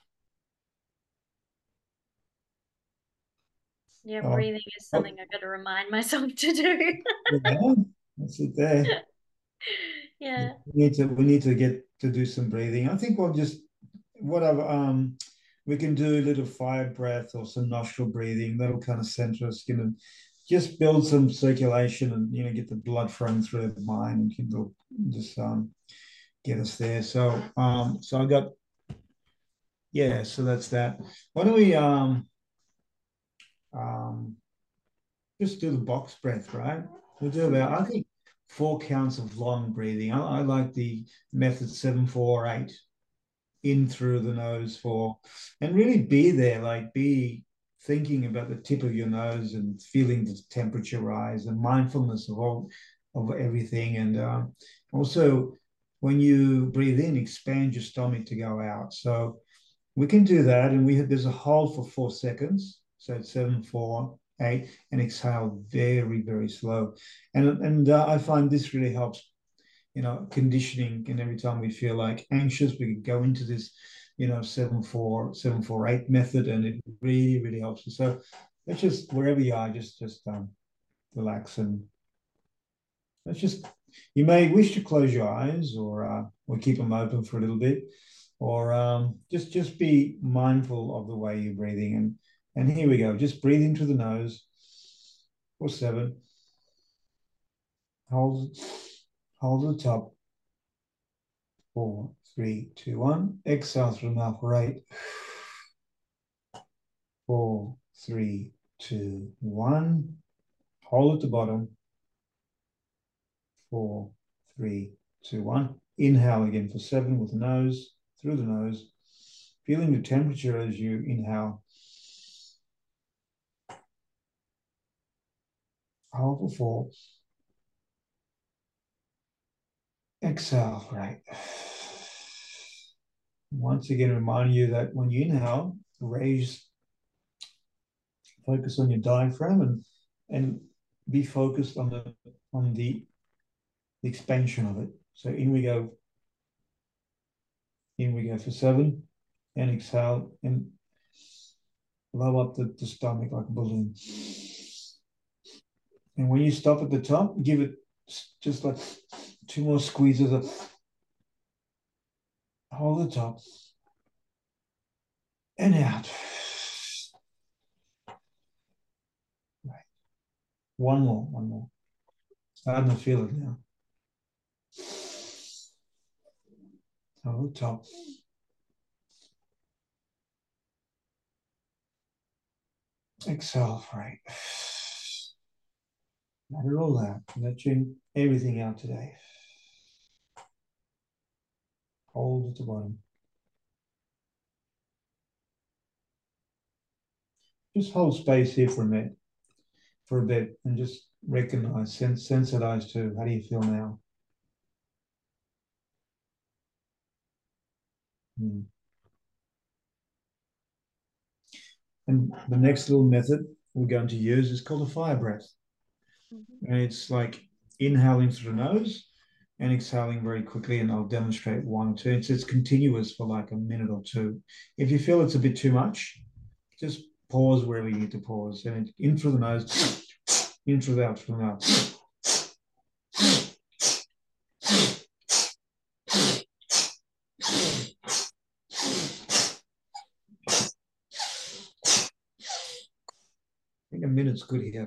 Yeah, Oh, breathing is oh, something I got to remind myself to do. yeah, that's it there. Yeah. We need to get to do some breathing. I think we'll just whatever we can do a little fire breath or some nostril breathing. That'll kind of center us, just build some circulation and get the blood flowing through the mind and can just get us there. So I got yeah, so that's that. Why don't we um just do the box breath, right? We'll do about, I think, 4 counts of long breathing. I like the method 7-4-8, in through the nose for, and really be there, like be thinking about the tip of your nose and feeling the temperature rise and mindfulness of everything. And also, when you breathe in, expand your stomach to go out. So we can do that, and there's a hold for 4 seconds. So it's 7-4-8, and exhale very, very slow. And I find this really helps, conditioning. And every time we feel like anxious, we can go into this, 7-4-7-4-8 method, and it really, really helps us. So let's just wherever you are, just relax and let's just. You may wish to close your eyes or keep them open for a little bit, or just be mindful of the way you're breathing. And here we go. Just breathe into the nose for 7. Hold hold at the top. 4, 3, 2, 1. Exhale through the mouth for 8. 4, 3, 2, 1. Hold at the bottom. 4, 3, 2, 1. Inhale again for 7 with the nose, through the nose. Feeling the temperature as you inhale. Hold for 4. Exhale for 8. Once again, remind you that when you inhale, focus on your diaphragm and be focused on the expansion of it. So in we go for 7, and exhale and blow up the stomach like a balloon. And when you stop at the top, give it just like 2 more squeezes of hold the top and out. Right. One more. Starting to feel it now. Hold the top. Exhale for 8. Let it all out. Letting everything out today. Hold at the bottom. Just hold space here for a bit, and just recognize, sensitize to how do you feel now. And the next little method we're going to use is called a fire breath. And it's like inhaling through the nose and exhaling very quickly. And I'll demonstrate 1 or 2. It's continuous for like a minute or 2. If you feel it's a bit too much, just pause wherever you need to pause. And in through the nose, in through the out through the mouth. I think a minute's good here.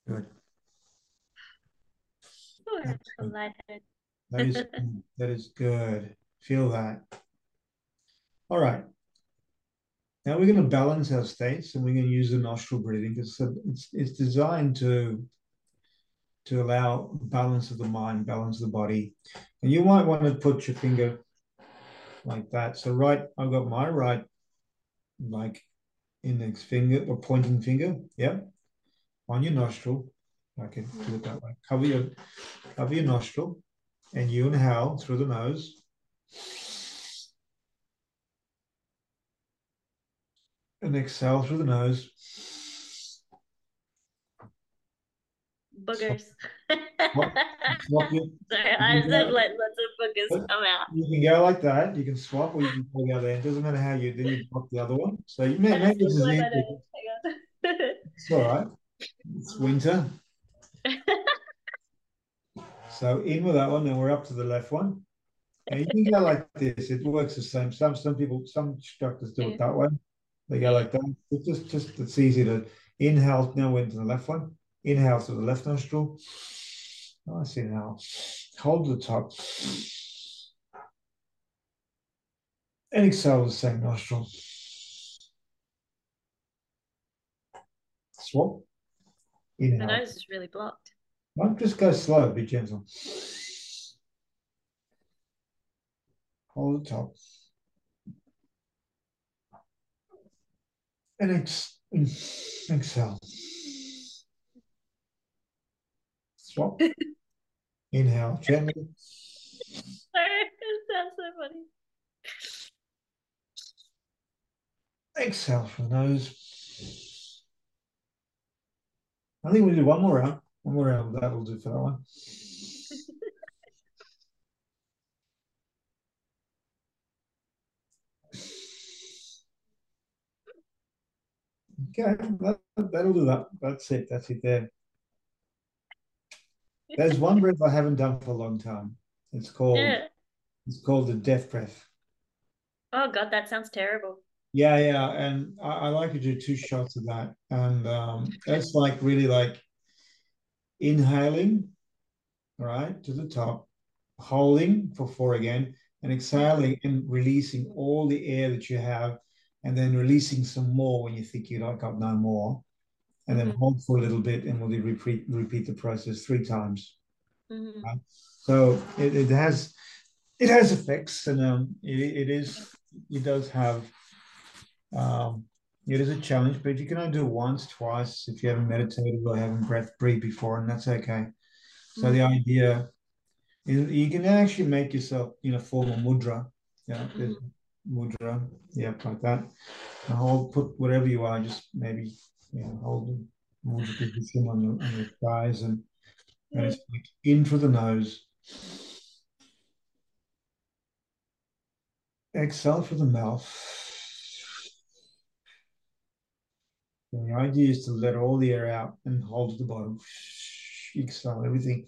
Good. Oh, That's a good. lightheaded. That is good. Feel that. All right. Now we're going to balance our states, and we're going to use the nostril breathing because it's designed to allow balance of the mind, balance of the body. And you might want to put your finger like that. So I've got my right like index finger or pointing finger, yeah, on your nostril. I can do it that way. Cover your nostril, and you inhale through the nose and exhale through the nose. Boogers. Swap, swap your, Sorry, you I can said go, let lots of boogers come out. you can go like that. You can swap, or you can go the other end. Doesn't matter how you. Then you drop the other one. So you may I maybe still this is blow my easy. nose. Hang on. It's all right. It's winter. So in with that one, and we're up to the left one. And you can go like this. It works the same. Some people, some instructors do it that way. They go like that. It's just it's easy to inhale. Now we're into the left one. Inhale through the left nostril. Nice inhale. Hold the top. And exhale the same nostril. Swap. The Inhale. nose is really blocked. Well, just go slow. Be gentle. Hold the top. And exhale. Swap. Inhale gently. Sorry, it sounds so funny. Exhale from the nose. I think we'll do one more round. One more round. That'll do for that one. Okay, that'll do that. That's it. That's it there. There's one breath I haven't done for a long time. It's called Yeah. it's called the death breath. Oh God, that sounds terrible. Yeah, and I like to do two shots of that, and that's like really like inhaling, right, to the top, holding for four again, and exhaling and releasing all the air that you have, and then releasing some more when you think you don't got no more, and then hold for a little bit, and we'll repeat the process 3 times. Right? So it has effects, and it does have it is a challenge, but you can only do it once, twice if you haven't meditated or haven't breathed before, and that's okay. So the idea is you can actually make yourself, form a mudra. Yeah, there's mudra. Yeah, like that. And put whatever you are, just maybe hold the mudra position on your thighs, and it's like in through the nose, exhale through the mouth. And the idea is to let all the air out and hold at the bottom. Exhale everything.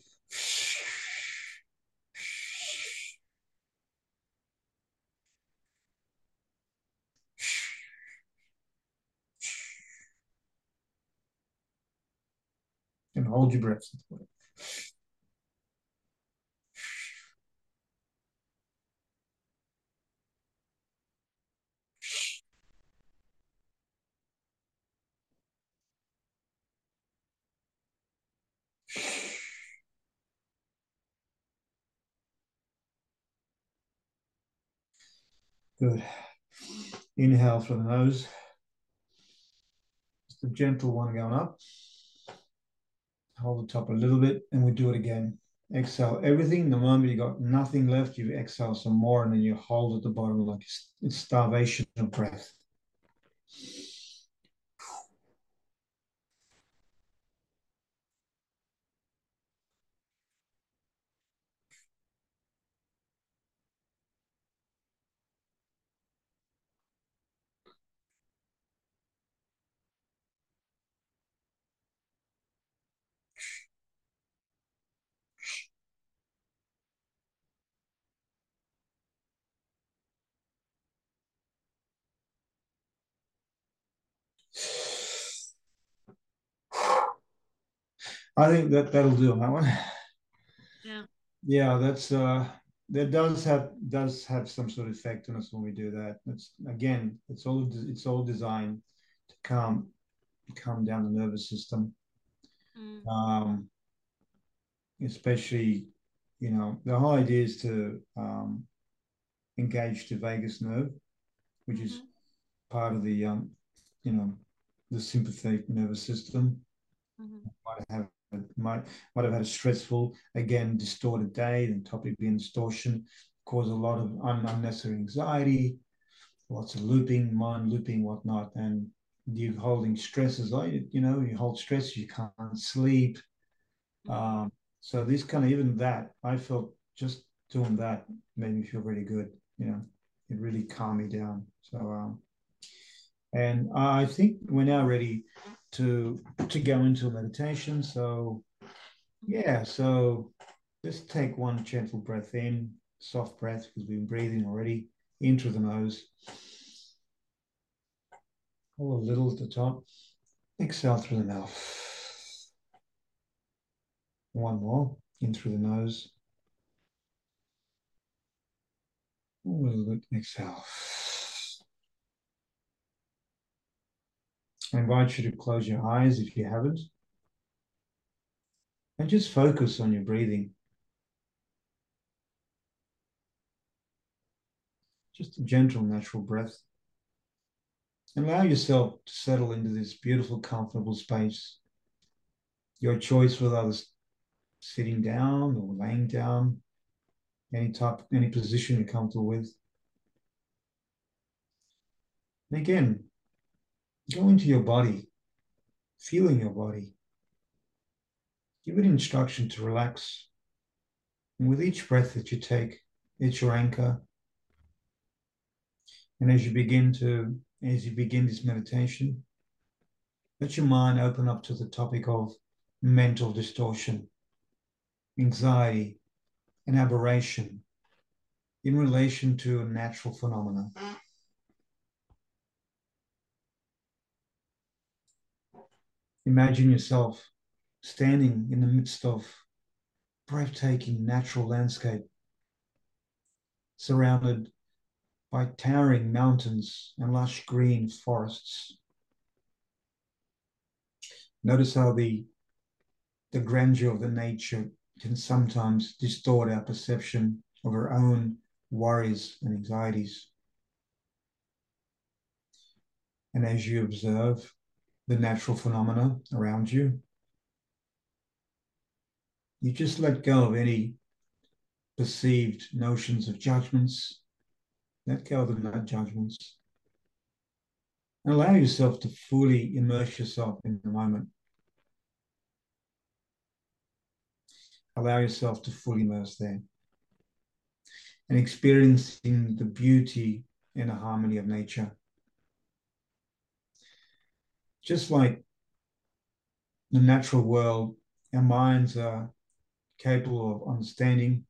And hold your breath. Good. Inhale through the nose. Just a gentle one going up. Hold the top a little bit, and we do it again. Exhale everything. The moment you got nothing left, you exhale some more, and then you hold at the bottom like it's starvation of breath. I think that'll do on that one. Yeah. Yeah, that does have some sort of effect on us when we do that. It's again, it's all designed to calm down the nervous system. Mm. Um, Especially, the whole idea is to engage the vagus nerve, which is part of the the sympathetic nervous system. Mm-hmm. Might have had a stressful, again, distorted day, and topic being distortion, cause a lot of unnecessary anxiety, lots of looping, mind looping, whatnot, and you holding stresses, like you hold stress, you can't sleep. Um, so this kind of, even that, I felt just doing that made me feel really good. It really calmed me down. So and I think we're now ready to go into a meditation. So yeah, so just take one gentle breath in, soft breath, because we've been breathing already, in through the nose. Hold a little at the top. Exhale through the mouth. One more, in through the nose. A little bit, exhale. I invite you to close your eyes if you haven't, and just focus on your breathing. Just a gentle, natural breath. And allow yourself to settle into this beautiful, comfortable space. Your choice whether others sitting down or laying down, any position you're comfortable with. And again, go into your body, feeling your body. Give it instruction to relax. And with each breath that you take, it's your anchor. And as you begin this meditation, let your mind open up to the topic of mental distortion, anxiety, and aberration in relation to a natural phenomena. Imagine yourself standing in the midst of breathtaking natural landscape, surrounded by towering mountains and lush green forests. Notice how the grandeur of the nature can sometimes distort our perception of our own worries and anxieties. And as you observe the natural phenomena around you, you just let go of any perceived notions of judgments, let go of the judgments, and allow yourself to fully immerse yourself in the moment. Allow yourself to fully immerse there and experiencing the beauty and the harmony of nature. Just like the natural world, our minds are capable of understanding.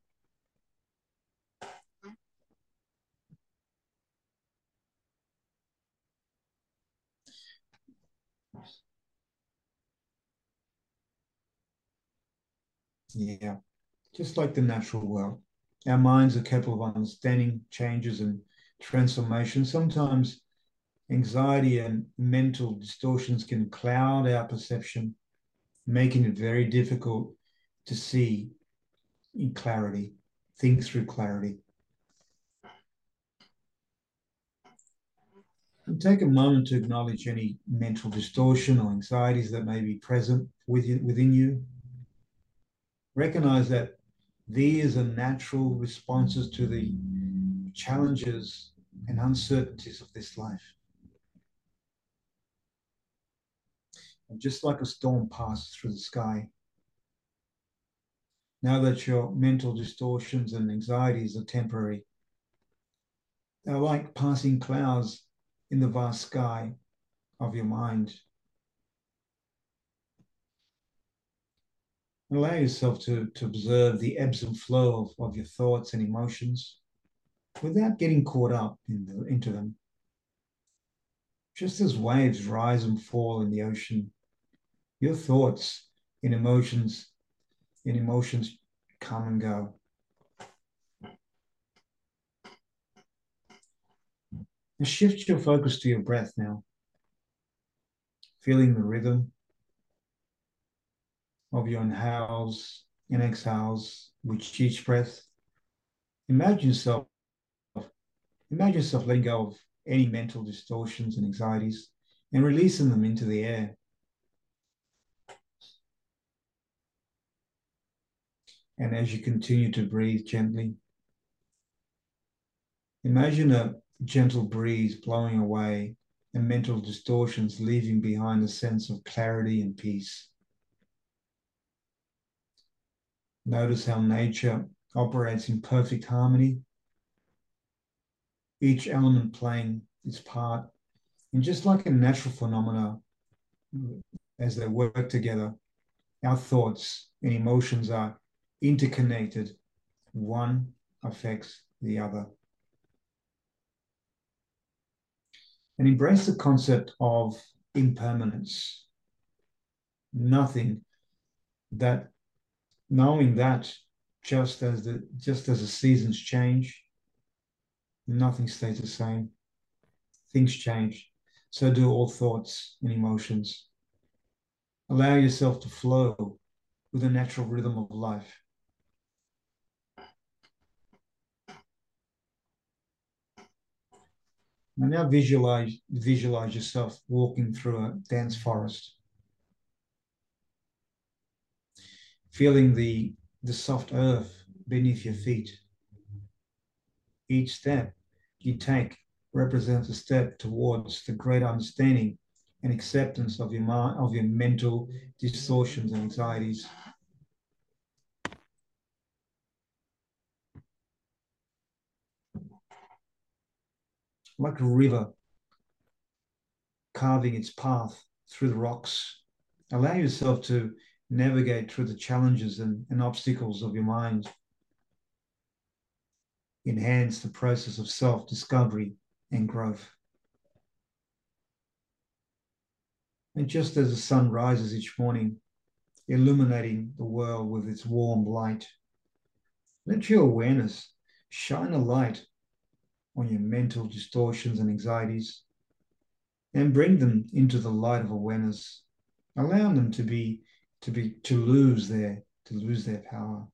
Yeah, just like the natural world, our minds are capable of understanding changes and transformation. Sometimes anxiety and mental distortions can cloud our perception, making it very difficult to see in clarity, think through clarity. And take a moment to acknowledge any mental distortion or anxieties that may be present within you. Recognize that these are natural responses to the challenges and uncertainties of this life. And just like a storm passes through the sky, now that your mental distortions and anxieties are temporary, they're like passing clouds in the vast sky of your mind. Allow yourself to observe the ebbs and flow of your thoughts and emotions without getting caught up into them. Just as waves rise and fall in the ocean, your thoughts in emotions, come and go. And shift your focus to your breath now, feeling the rhythm of your inhales and exhales with each breath. Imagine yourself letting go of any mental distortions and anxieties and releasing them into the air. And as you continue to breathe gently, imagine a gentle breeze blowing away and mental distortions, leaving behind a sense of clarity and peace. Notice how nature operates in perfect harmony, each element playing its part. And just like a natural phenomena, as they work together, our thoughts and emotions are interconnected. One affects the other. And embrace the concept of impermanence. Knowing that just as the seasons change, nothing stays the same. Things change. So do all thoughts and emotions. Allow yourself to flow with the natural rhythm of life. And now visualize yourself walking through a dense forest, feeling the soft earth beneath your feet. Each step you take represents a step towards the great understanding and acceptance of your mind, of your mental distortions and anxieties. Like a river carving its path through the rocks, allow yourself to navigate through the challenges and obstacles of your mind. Enhance the process of self-discovery and growth. And just as the sun rises each morning, illuminating the world with its warm light, let your awareness shine a light on your mental distortions and anxieties and bring them into the light of awareness, allowing them to lose their power.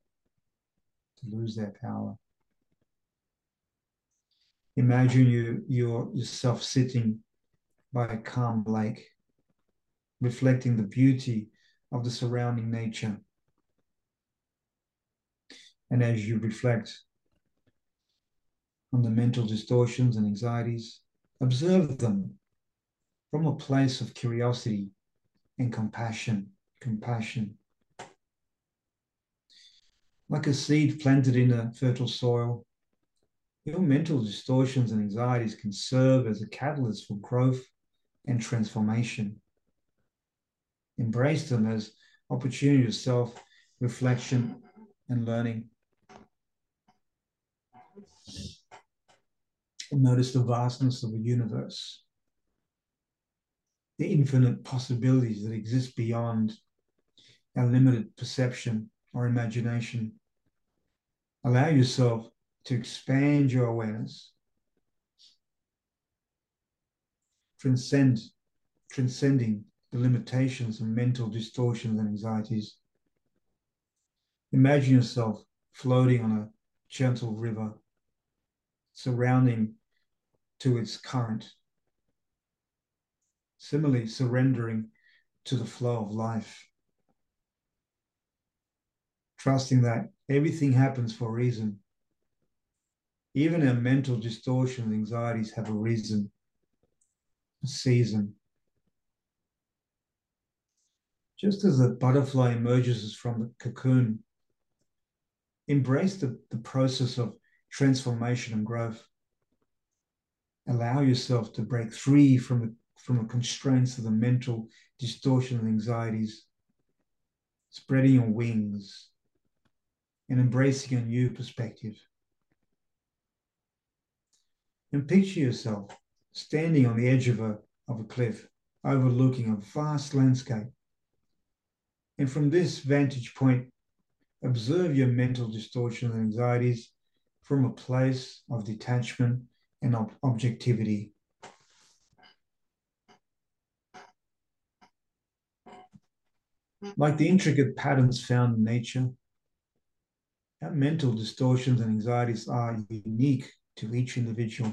Imagine yourself sitting by a calm lake, reflecting the beauty of the surrounding nature. And as you reflect on the mental distortions and anxieties, observe them from a place of curiosity and compassion. Like a seed planted in a fertile soil, your mental distortions and anxieties can serve as a catalyst for growth and transformation. Embrace them as opportunity of self-reflection and learning. Notice the vastness of the universe, the infinite possibilities that exist beyond our limited perception or imagination. Allow yourself to expand your awareness, transcending the limitations of mental distortions and anxieties. Imagine yourself floating on a gentle river, surrounding to its current. Similarly, surrendering to the flow of life, trusting that everything happens for a reason. Even our mental distortions and anxieties have a reason, a season. Just as a butterfly emerges from the cocoon, embrace the process of transformation and growth. Allow yourself to break free from the constraints of the mental distortion and anxieties, spreading your wings and embracing a new perspective. And picture yourself standing on the edge of a cliff, overlooking a vast landscape. And from this vantage point, observe your mental distortions and anxieties from a place of detachment and objectivity. Like the intricate patterns found in nature, our mental distortions and anxieties are unique to each individual.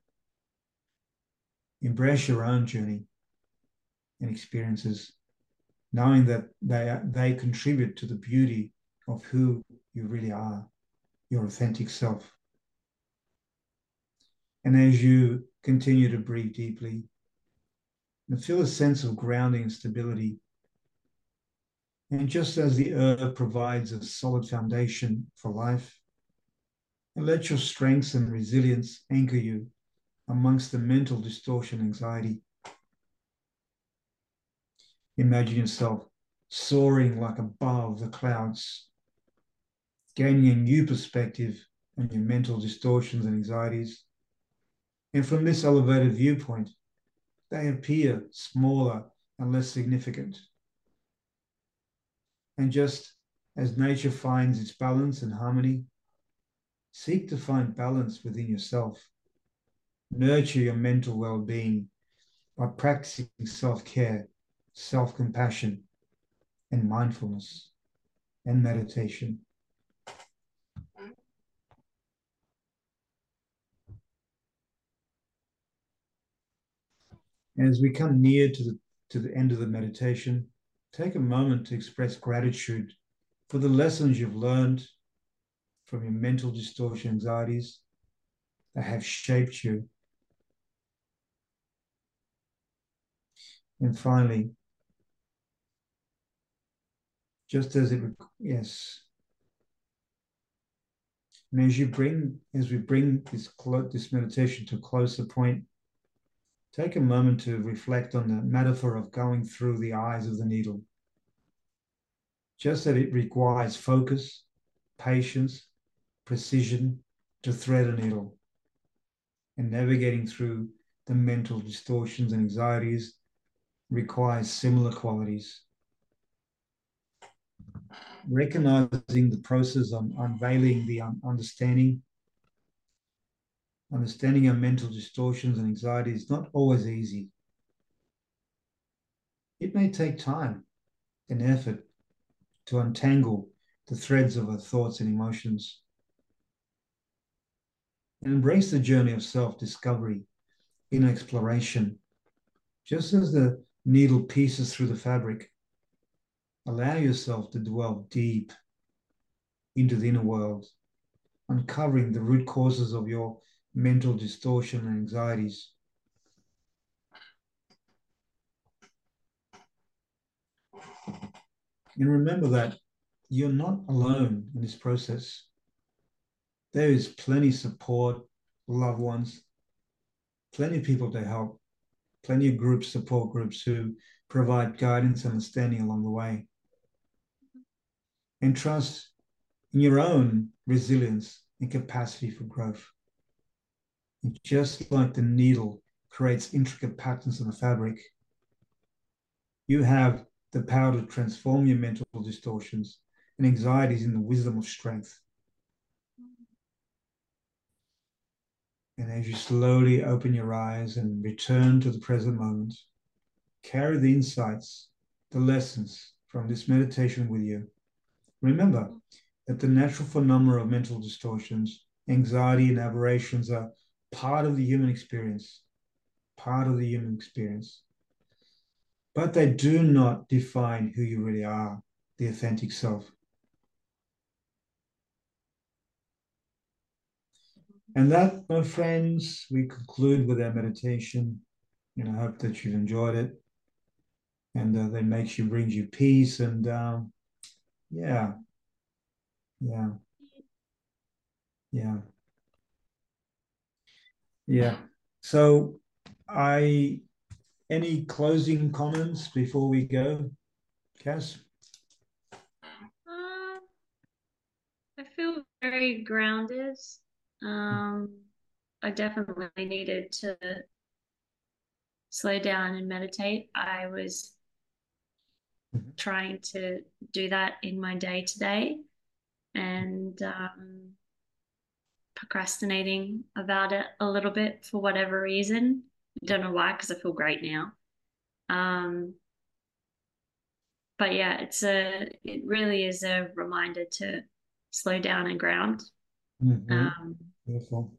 Embrace your own journey and experiences, knowing that they contribute to the beauty of who you really are, your authentic self. And as you continue to breathe deeply and feel a sense of grounding and stability, and just as the earth provides a solid foundation for life, and let your strengths and resilience anchor you amongst the mental distortion and anxiety. Imagine yourself soaring like above the clouds, gaining a new perspective on your mental distortions and anxieties. And from this elevated viewpoint, they appear smaller and less significant. And just as nature finds its balance and harmony, seek to find balance within yourself. Nurture your mental well-being by practicing self-care, self-compassion, and mindfulness and meditation. As we come near to the end of the meditation, take a moment to express gratitude for the lessons you've learned from your mental distortion anxieties that have shaped you. And finally, just as yes. And as we bring this meditation to a closer point, take a moment to reflect on the metaphor of going through the eyes of the needle. Just that it requires focus, patience, precision to thread a needle. And navigating through the mental distortions and anxieties requires similar qualities. Recognizing the process of unveiling the understanding our mental distortions and anxieties is not always easy. It may take time and effort to untangle the threads of our thoughts and emotions and embrace the journey of self-discovery in exploration. Just as the needle pierces through the fabric, allow yourself to dwell deep into the inner world, uncovering the root causes of your mental distortion and anxieties. And remember that you're not alone in this process. There is plenty of support, loved ones, plenty of people to help, plenty of groups, support groups who provide guidance and understanding along the way. And trust in your own resilience and capacity for growth. And just like the needle creates intricate patterns in the fabric, you have the power to transform your mental distortions and anxieties in the wisdom of strength. And as you slowly open your eyes and return to the present moment, carry the insights, the lessons from this meditation with you. Remember that the natural phenomena of mental distortions, anxiety, and aberrations are part of the human experience, But they do not define who you really are, the authentic self. And that, my friends, we conclude with our meditation. And I hope that you've enjoyed it and that brings you peace. And yeah. So any closing comments before we go, Cass? I feel very grounded. I definitely needed to slow down and meditate. I was trying to do that in my day to day, and procrastinating about it a little bit for whatever reason. I don't know why, because I feel great now. But yeah, it really is a reminder to slow down and ground. Beautiful.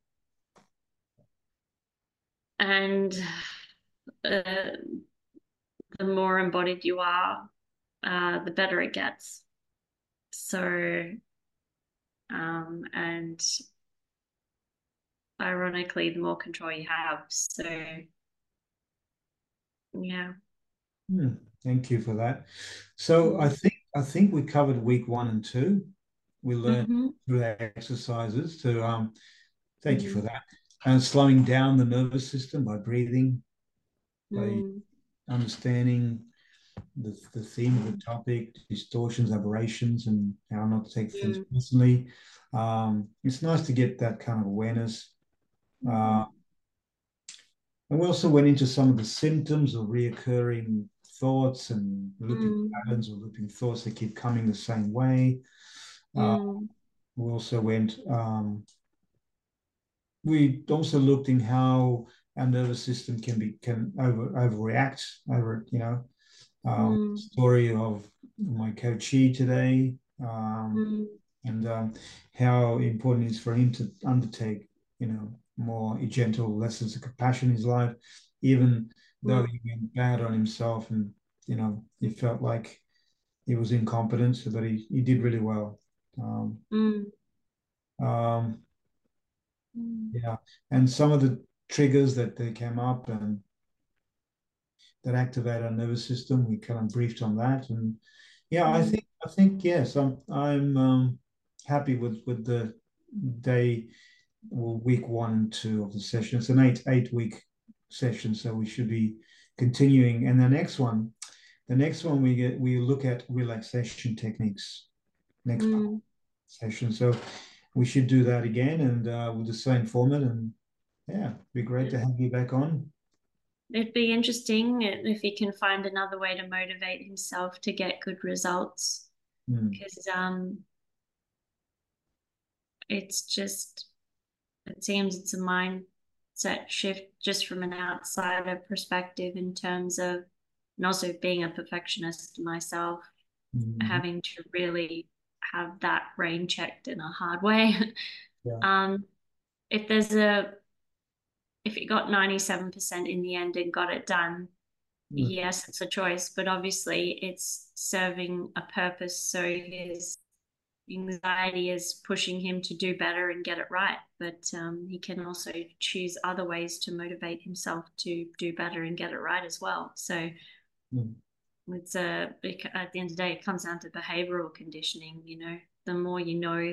And the more embodied you are, the better it gets. So, and ironically, the more control you have. So, yeah. Thank you for that. So I think we covered week 1 and 2. We learned through our exercises to thank you for that. And slowing down the nervous system by breathing, by understanding the theme of the topic, distortions, aberrations, and how not to take things personally. It's nice to get that kind of awareness. And we also went into some of the symptoms of reoccurring thoughts and looping patterns or looping thoughts that keep coming the same way. We also we also looked in how our nervous system can overreact over, story of my coachee today, and how important it is for him to undertake, more gentle lessons of compassion in his life, even though he went bad on himself and, he felt like he was incompetent, so that he did really well. Yeah, and some of the triggers that they came up and that activate our nervous system, we kind of briefed on that, and yeah, I think yes, I'm happy with the day, well, week 1 and 2 of the session. It's an eight week session, so we should be continuing. And the next one we look at relaxation techniques next session. So we should do that again, and with the same format. And yeah, it'd be great to have you back on. It'd be interesting if he can find another way to motivate himself to get good results, because it seems it's a mindset shift just from an outsider perspective, in terms of, and also being a perfectionist myself, having to really have that brain checked in a hard way. Yeah. If you got 97% in the end and got it done, yes, it's a choice, but obviously it's serving a purpose. So his anxiety is pushing him to do better and get it right. But he can also choose other ways to motivate himself to do better and get it right as well. So it's at the end of the day, it comes down to behavioral conditioning. The more you know,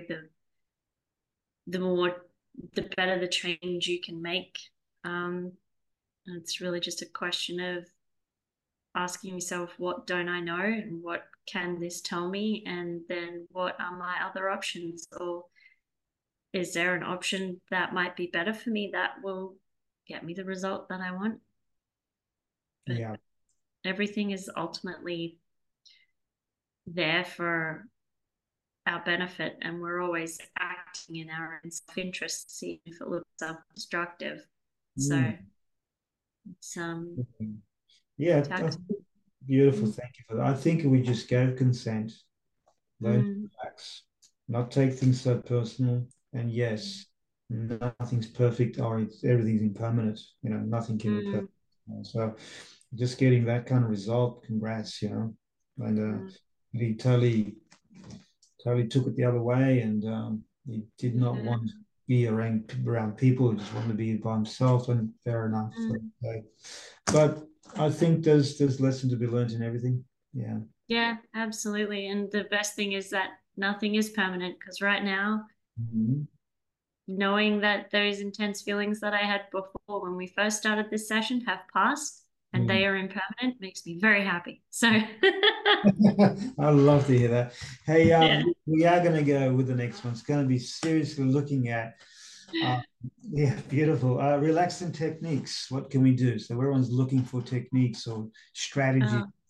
the better the change you can make. It's really just a question of asking yourself, what don't I know, and what can this tell me, and then what are my other options, or is there an option that might be better for me that will get me the result that I want? But yeah, everything is ultimately there for our benefit, and we're always acting in our own self-interest, even if it looks self-destructive. So it's yeah, beautiful. Thank you for that. I think we just gave consent, learn to relax, not take things so personal, and yes, nothing's perfect, or everything's impermanent. Nothing can be perfect. So just getting that kind of result, congrats. And he totally took it the other way, and he did not want to be around people. He just wanted to be by himself, and fair enough. But I think there's lesson to be learned in everything. Yeah, absolutely. And the best thing is that nothing is permanent, because right now, knowing that those intense feelings that I had before when we first started this session have passed, and they are impermanent, makes me very happy. So I love to hear that. Hey, we are going to go with the next one. It's going to be seriously looking at, beautiful. Relaxing techniques. What can we do? So everyone's looking for techniques or strategies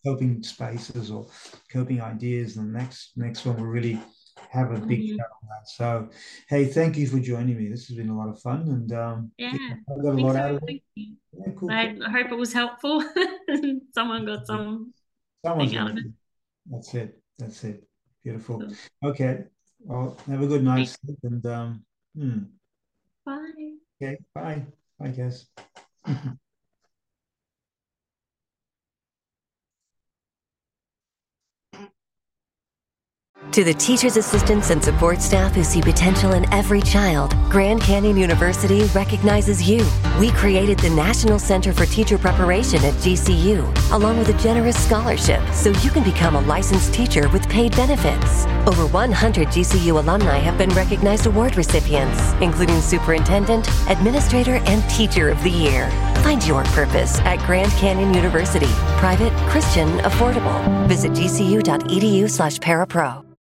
coping spaces or coping ideas. And the next one will really have a big chat on that. So, hey, thank you for joining me. This has been a lot of fun, and Yeah, I got a lot out of it. thank you. Yeah, cool. I hope it was helpful. Someone got something out of it. That's it. That's it. Beautiful. Cool. Okay. Well, have a good night's sleep, and Bye. okay, bye. Bye, guys. To the teachers, assistants, and support staff who see potential in every child, Grand Canyon University recognizes you. We created the National Center for Teacher Preparation at GCU, along with a generous scholarship, so you can become a licensed teacher with paid benefits. Over 100 GCU alumni have been recognized award recipients, including Superintendent, Administrator, and Teacher of the Year. Find your purpose at Grand Canyon University. Private, Christian, affordable. Visit gcu.edu/parapro.